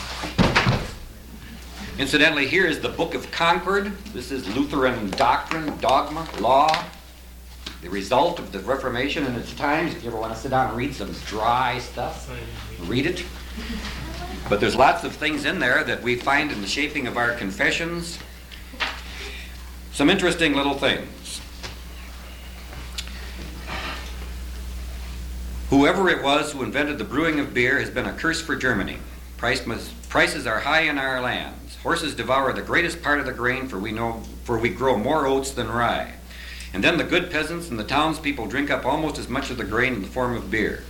Incidentally, here is the Book of Concord. This is Lutheran doctrine, dogma, law, the result of the Reformation in its times. If you ever want to sit down and read some dry stuff, read it. But there's lots of things in there that we find in the shaping of our confessions. Some interesting little things. Whoever it was who invented the brewing of beer has been a curse for Germany. Price must, prices are high in our lands. Horses devour the greatest part of the grain, for we know, for we grow more oats than rye. And then the good peasants and the townspeople drink up almost as much of the grain in the form of beer.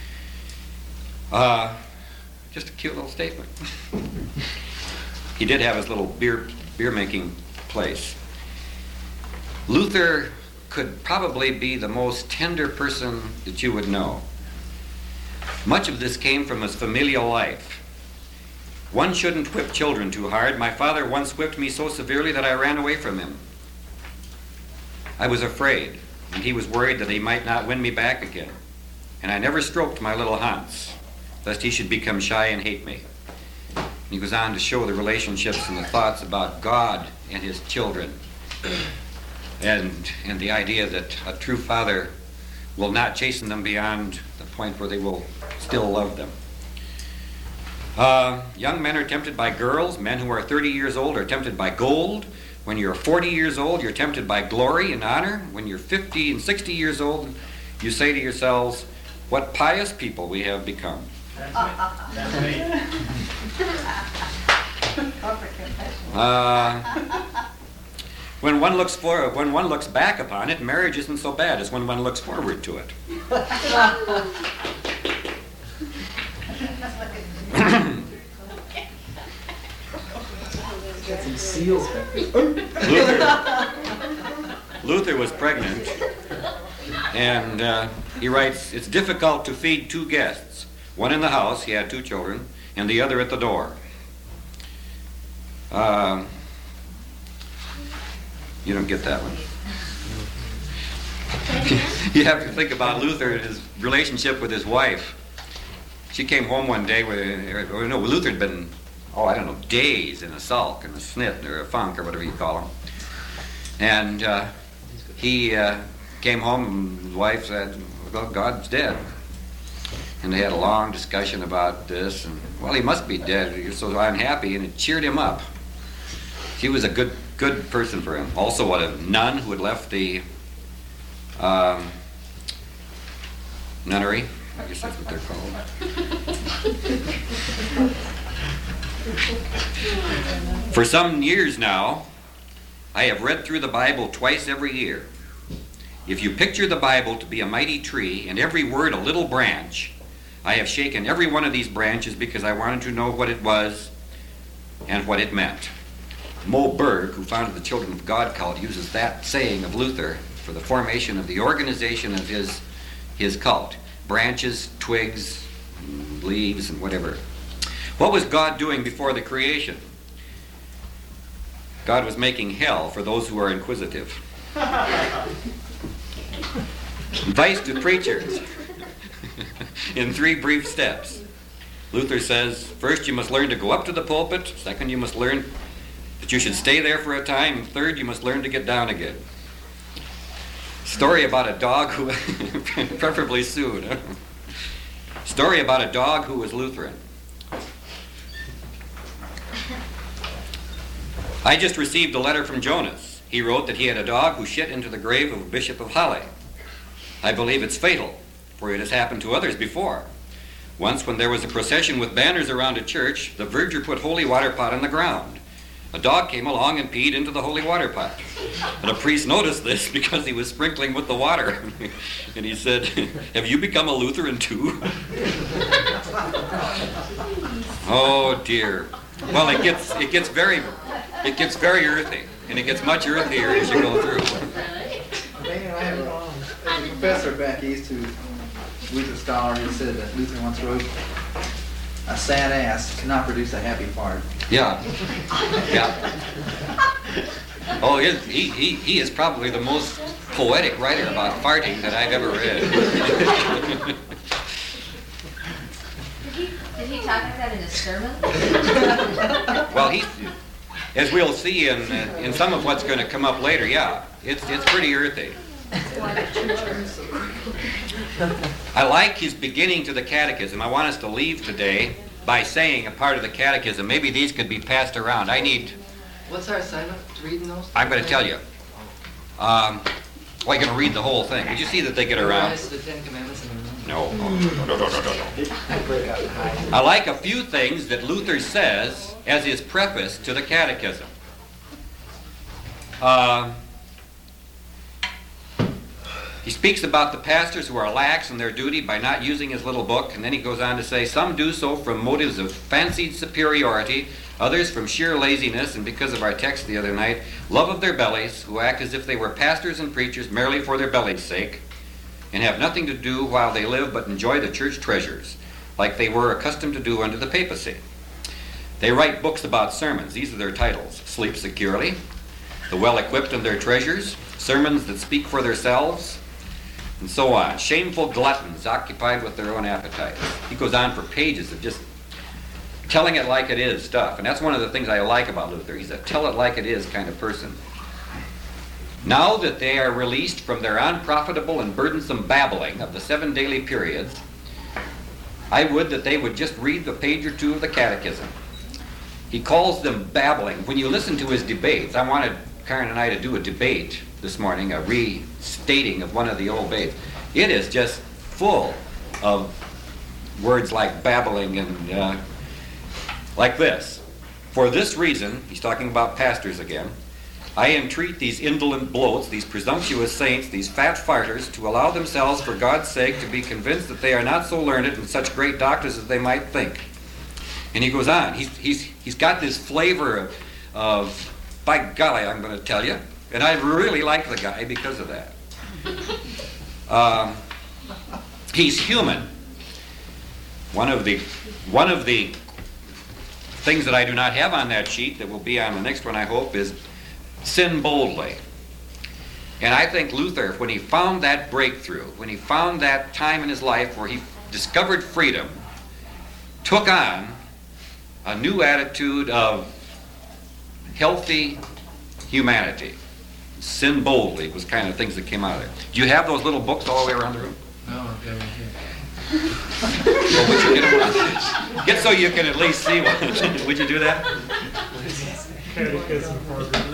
Uh, just a cute little statement. He did have his little beer beer making place. Luther could probably be the most tender person that you would know. Much of this came from his familial life. One shouldn't whip children too hard. My father once whipped me so severely that I ran away from him. I was afraid, and he was worried that he might not win me back again. And I never stroked my little Hans, lest he should become shy and hate me. And he goes on to show the relationships and the thoughts about God and his children, and, and the idea that a true father will not chasten them beyond the point where they will still love them. Uh, young men are tempted by girls. Men who are thirty years old are tempted by gold. When you're forty years old, you're tempted by glory and honor. When you're fifty and sixty years old, you say to yourselves, what pious people we have become. That's me. Uh, when one looks for, when one looks back upon it, marriage isn't so bad as when one looks forward to it. Got some seals back there. Luther, Luther was pregnant, and uh, he writes, it's difficult to feed two guests, one in the house, he had two children, and the other at the door. Um, you don't get that one. You have to think about Luther and his relationship with his wife. She came home one day with, or no, Luther had been, oh, I don't know, days in a sulk and a snit or a funk or whatever you call them. And uh, he uh, came home and his wife said, well, God's dead. And they had a long discussion about this, and, well, he must be dead. You're so unhappy, and it cheered him up. She was a good good person for him. Also, what, a nun who had left the um, nunnery. I guess that's what they're called. For some years now, I have read through the Bible twice every year. If you picture the Bible to be a mighty tree and every word a little branch, I have shaken every one of these branches because I wanted to know what it was and what it meant. Mo Berg, who founded the Children of God cult, uses that saying of Luther for the formation of the organization of his, his cult. Branches, twigs, leaves, and whatever. What was God doing before the creation? God was making hell for those who are inquisitive. Advice to preachers in three brief steps. Luther says, first you must learn to go up to the pulpit. Second, you must learn that you should stay there for a time. And third, you must learn to get down again. Story about a dog who, preferably soon. Huh? Story about a dog who was Lutheran. I just received a letter from Jonas. He wrote that he had a dog who shit into the grave of a bishop of Halle. I believe it's fatal, for it has happened to others before. Once, when there was a procession with banners around a church, the verger put holy water pot on the ground. A dog came along and peed into the holy water pot. And a priest noticed this because he was sprinkling with the water. And he said, have you become a Lutheran too? Oh dear. Well, it gets it gets very it gets very earthy, and it gets much earthier as you go through. Man, I have a, a professor back east who, Luther scholar, who said that Luther once wrote, a sad ass cannot produce a happy fart. Yeah. Yeah. Oh, he, he, he, he is probably the most poetic writer about farting that I've ever read. Did he, did he talk about that in his sermon? Well, he, as we'll see in uh, in some of what's going to come up later, yeah, it's it's pretty earthy. I like his beginning to the catechism. I want us to leave today by saying a part of the catechism. Maybe these could be passed around. I need... What's our assignment? Reading those? I'm going to tell you. Um, well, I'm going to read the whole thing. Did you see that they get around? Memorize the Ten Commandments and No. No, no, no, no, no, no. I like a few things that Luther says as his preface to the catechism. Uh, He speaks about the pastors who are lax in their duty by not using his little book, and then he goes on to say, some do so from motives of fancied superiority, others from sheer laziness, and because of our text the other night, love of their bellies, who act as if they were pastors and preachers merely for their belly's sake, and have nothing to do while they live but enjoy the church treasures, like they were accustomed to do under the papacy. They write books about sermons. These are their titles: Sleep Securely, The Well-Equipped and Their Treasures, Sermons That Speak for Themselves, and so on. Shameful gluttons occupied with their own appetites. He goes on for pages of just telling it like it is stuff. And that's one of the things I like about Luther. He's a tell it like it is kind of person. Now that they are released from their unprofitable and burdensome babbling of the seven daily periods, I would that they would just read a page or two of the catechism. He calls them babbling. When you listen to his debates, I wanted Karen and I to do a debate this morning, a restating of one of the old baits. It is just full of words like babbling and uh, like this. For this reason, he's talking about pastors again, I entreat these indolent bloats, these presumptuous saints, these fat farters, to allow themselves, for God's sake, to be convinced that they are not so learned and such great doctors as they might think. And he goes on. He's, he's, he's got this flavor of, of, by golly, I'm going to tell you. And I really like the guy because of that. Um, he's human. One of the, one of the things that I do not have on that sheet that will be on the next one, I hope, is sin boldly. And I think Luther, when he found that breakthrough, when he found that time in his life where he discovered freedom, took on a new attitude of healthy humanity. Sin boldly was kind of things that came out of there. Do you have those little books all the way around the room? No, I've got one here. Well, would you get them? Get so you can at least see one. Would you do that? Catechism program.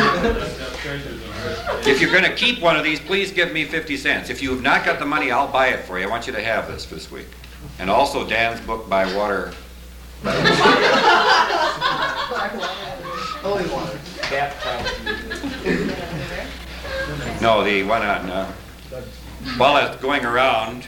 If you're going to keep one of these, please give me fifty cents. If you have not got the money, I'll buy it for you. I want you to have this this week. And also Dan's book, By Water. Holy water. No, the one on, uh, while it's going around,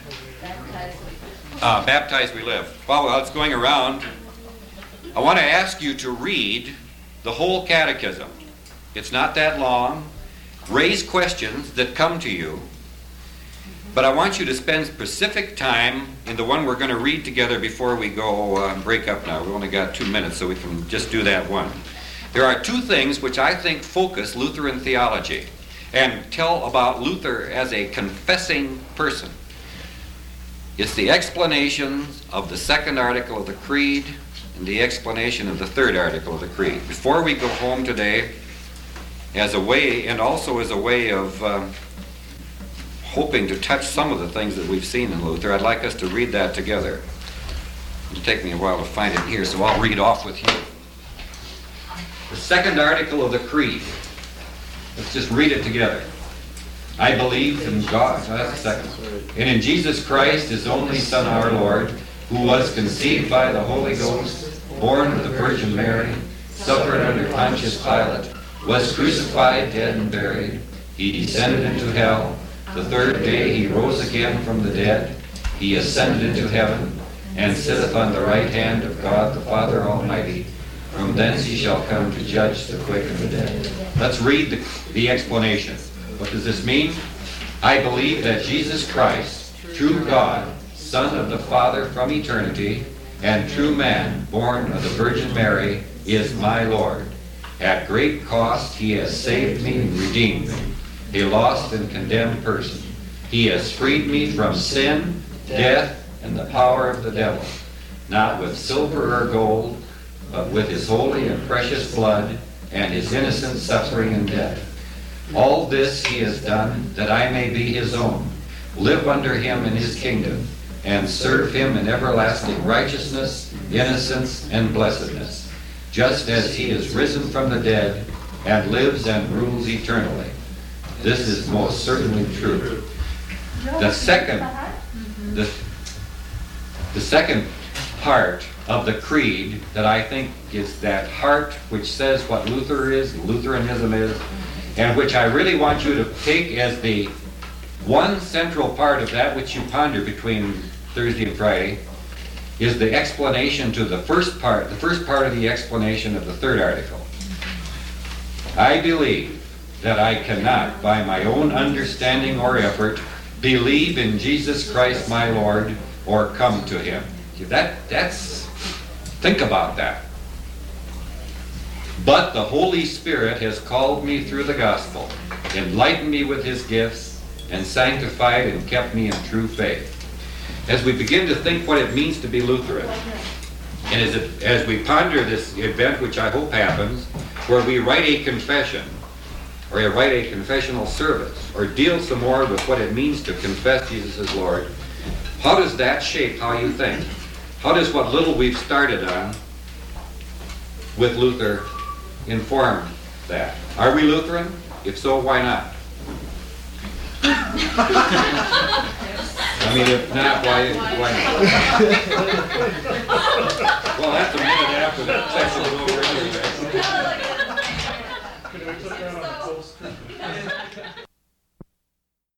uh, Baptized We Live. While it's going around, I want to ask you to read the whole catechism. It's not that long. Raise questions that come to you. But I want you to spend specific time in the one we're going to read together before we go uh, break up now. We've only got two minutes, so we can just do that one. There are two things which I think focus Lutheran theology and tell about Luther as a confessing person. It's the explanations of the second article of the Creed and the explanation of the third article of the Creed. Before we go home today, as a way, and also as a way of um, hoping to touch some of the things that we've seen in Luther, I'd like us to read that together. It'll take me a while to find it here, so I'll read off with you. The second article of the Creed. Let's just read it together. I believe in God, no, that's the second. And in Jesus Christ, his only Son, our Lord, who was conceived by the Holy Ghost, born of the Virgin Mary, suffered under Pontius Pilate, was crucified, dead, and buried. He descended into hell. The third day he rose again from the dead. He ascended into heaven, and sitteth on the right hand of God the Father Almighty. From thence he shall come to judge the quick and the dead. Let's read the, the explanation. What does this mean? I believe that Jesus Christ, true God, Son of the Father from eternity, and true man, born of the Virgin Mary, is my Lord. At great cost he has saved me and redeemed me, a lost and condemned person. He has freed me from sin, death, and the power of the devil, not with silver or gold, but with his holy and precious blood and his innocent suffering and death. All this he has done that I may be his own, live under him in his kingdom, and serve him in everlasting righteousness, innocence, and blessedness, just as he is risen from the dead and lives and rules eternally. This is most certainly true. The second, the, the second part of the Creed that I think is that heart which says what Luther is, Lutheranism is, and which I really want you to take as the one central part of that which you ponder between Thursday and Friday, is the explanation to the first part, the first part of the explanation of the third article. I believe that I cannot, by my own understanding or effort, believe in Jesus Christ my Lord, or come to him. That, that's, think about that. But the Holy Spirit has called me through the gospel, enlightened me with his gifts, and sanctified and kept me in true faith. As we begin to think what it means to be Lutheran, and as, it, as we ponder this event, which I hope happens, where we write a confession, or write a confessional service, or deal some more with what it means to confess Jesus as Lord, how does that shape how you think? How does what little we've started on with Luther inform that? Are we Lutheran? If so, why not? I mean, if not, why, why not? Well, that's a minute after that section is over.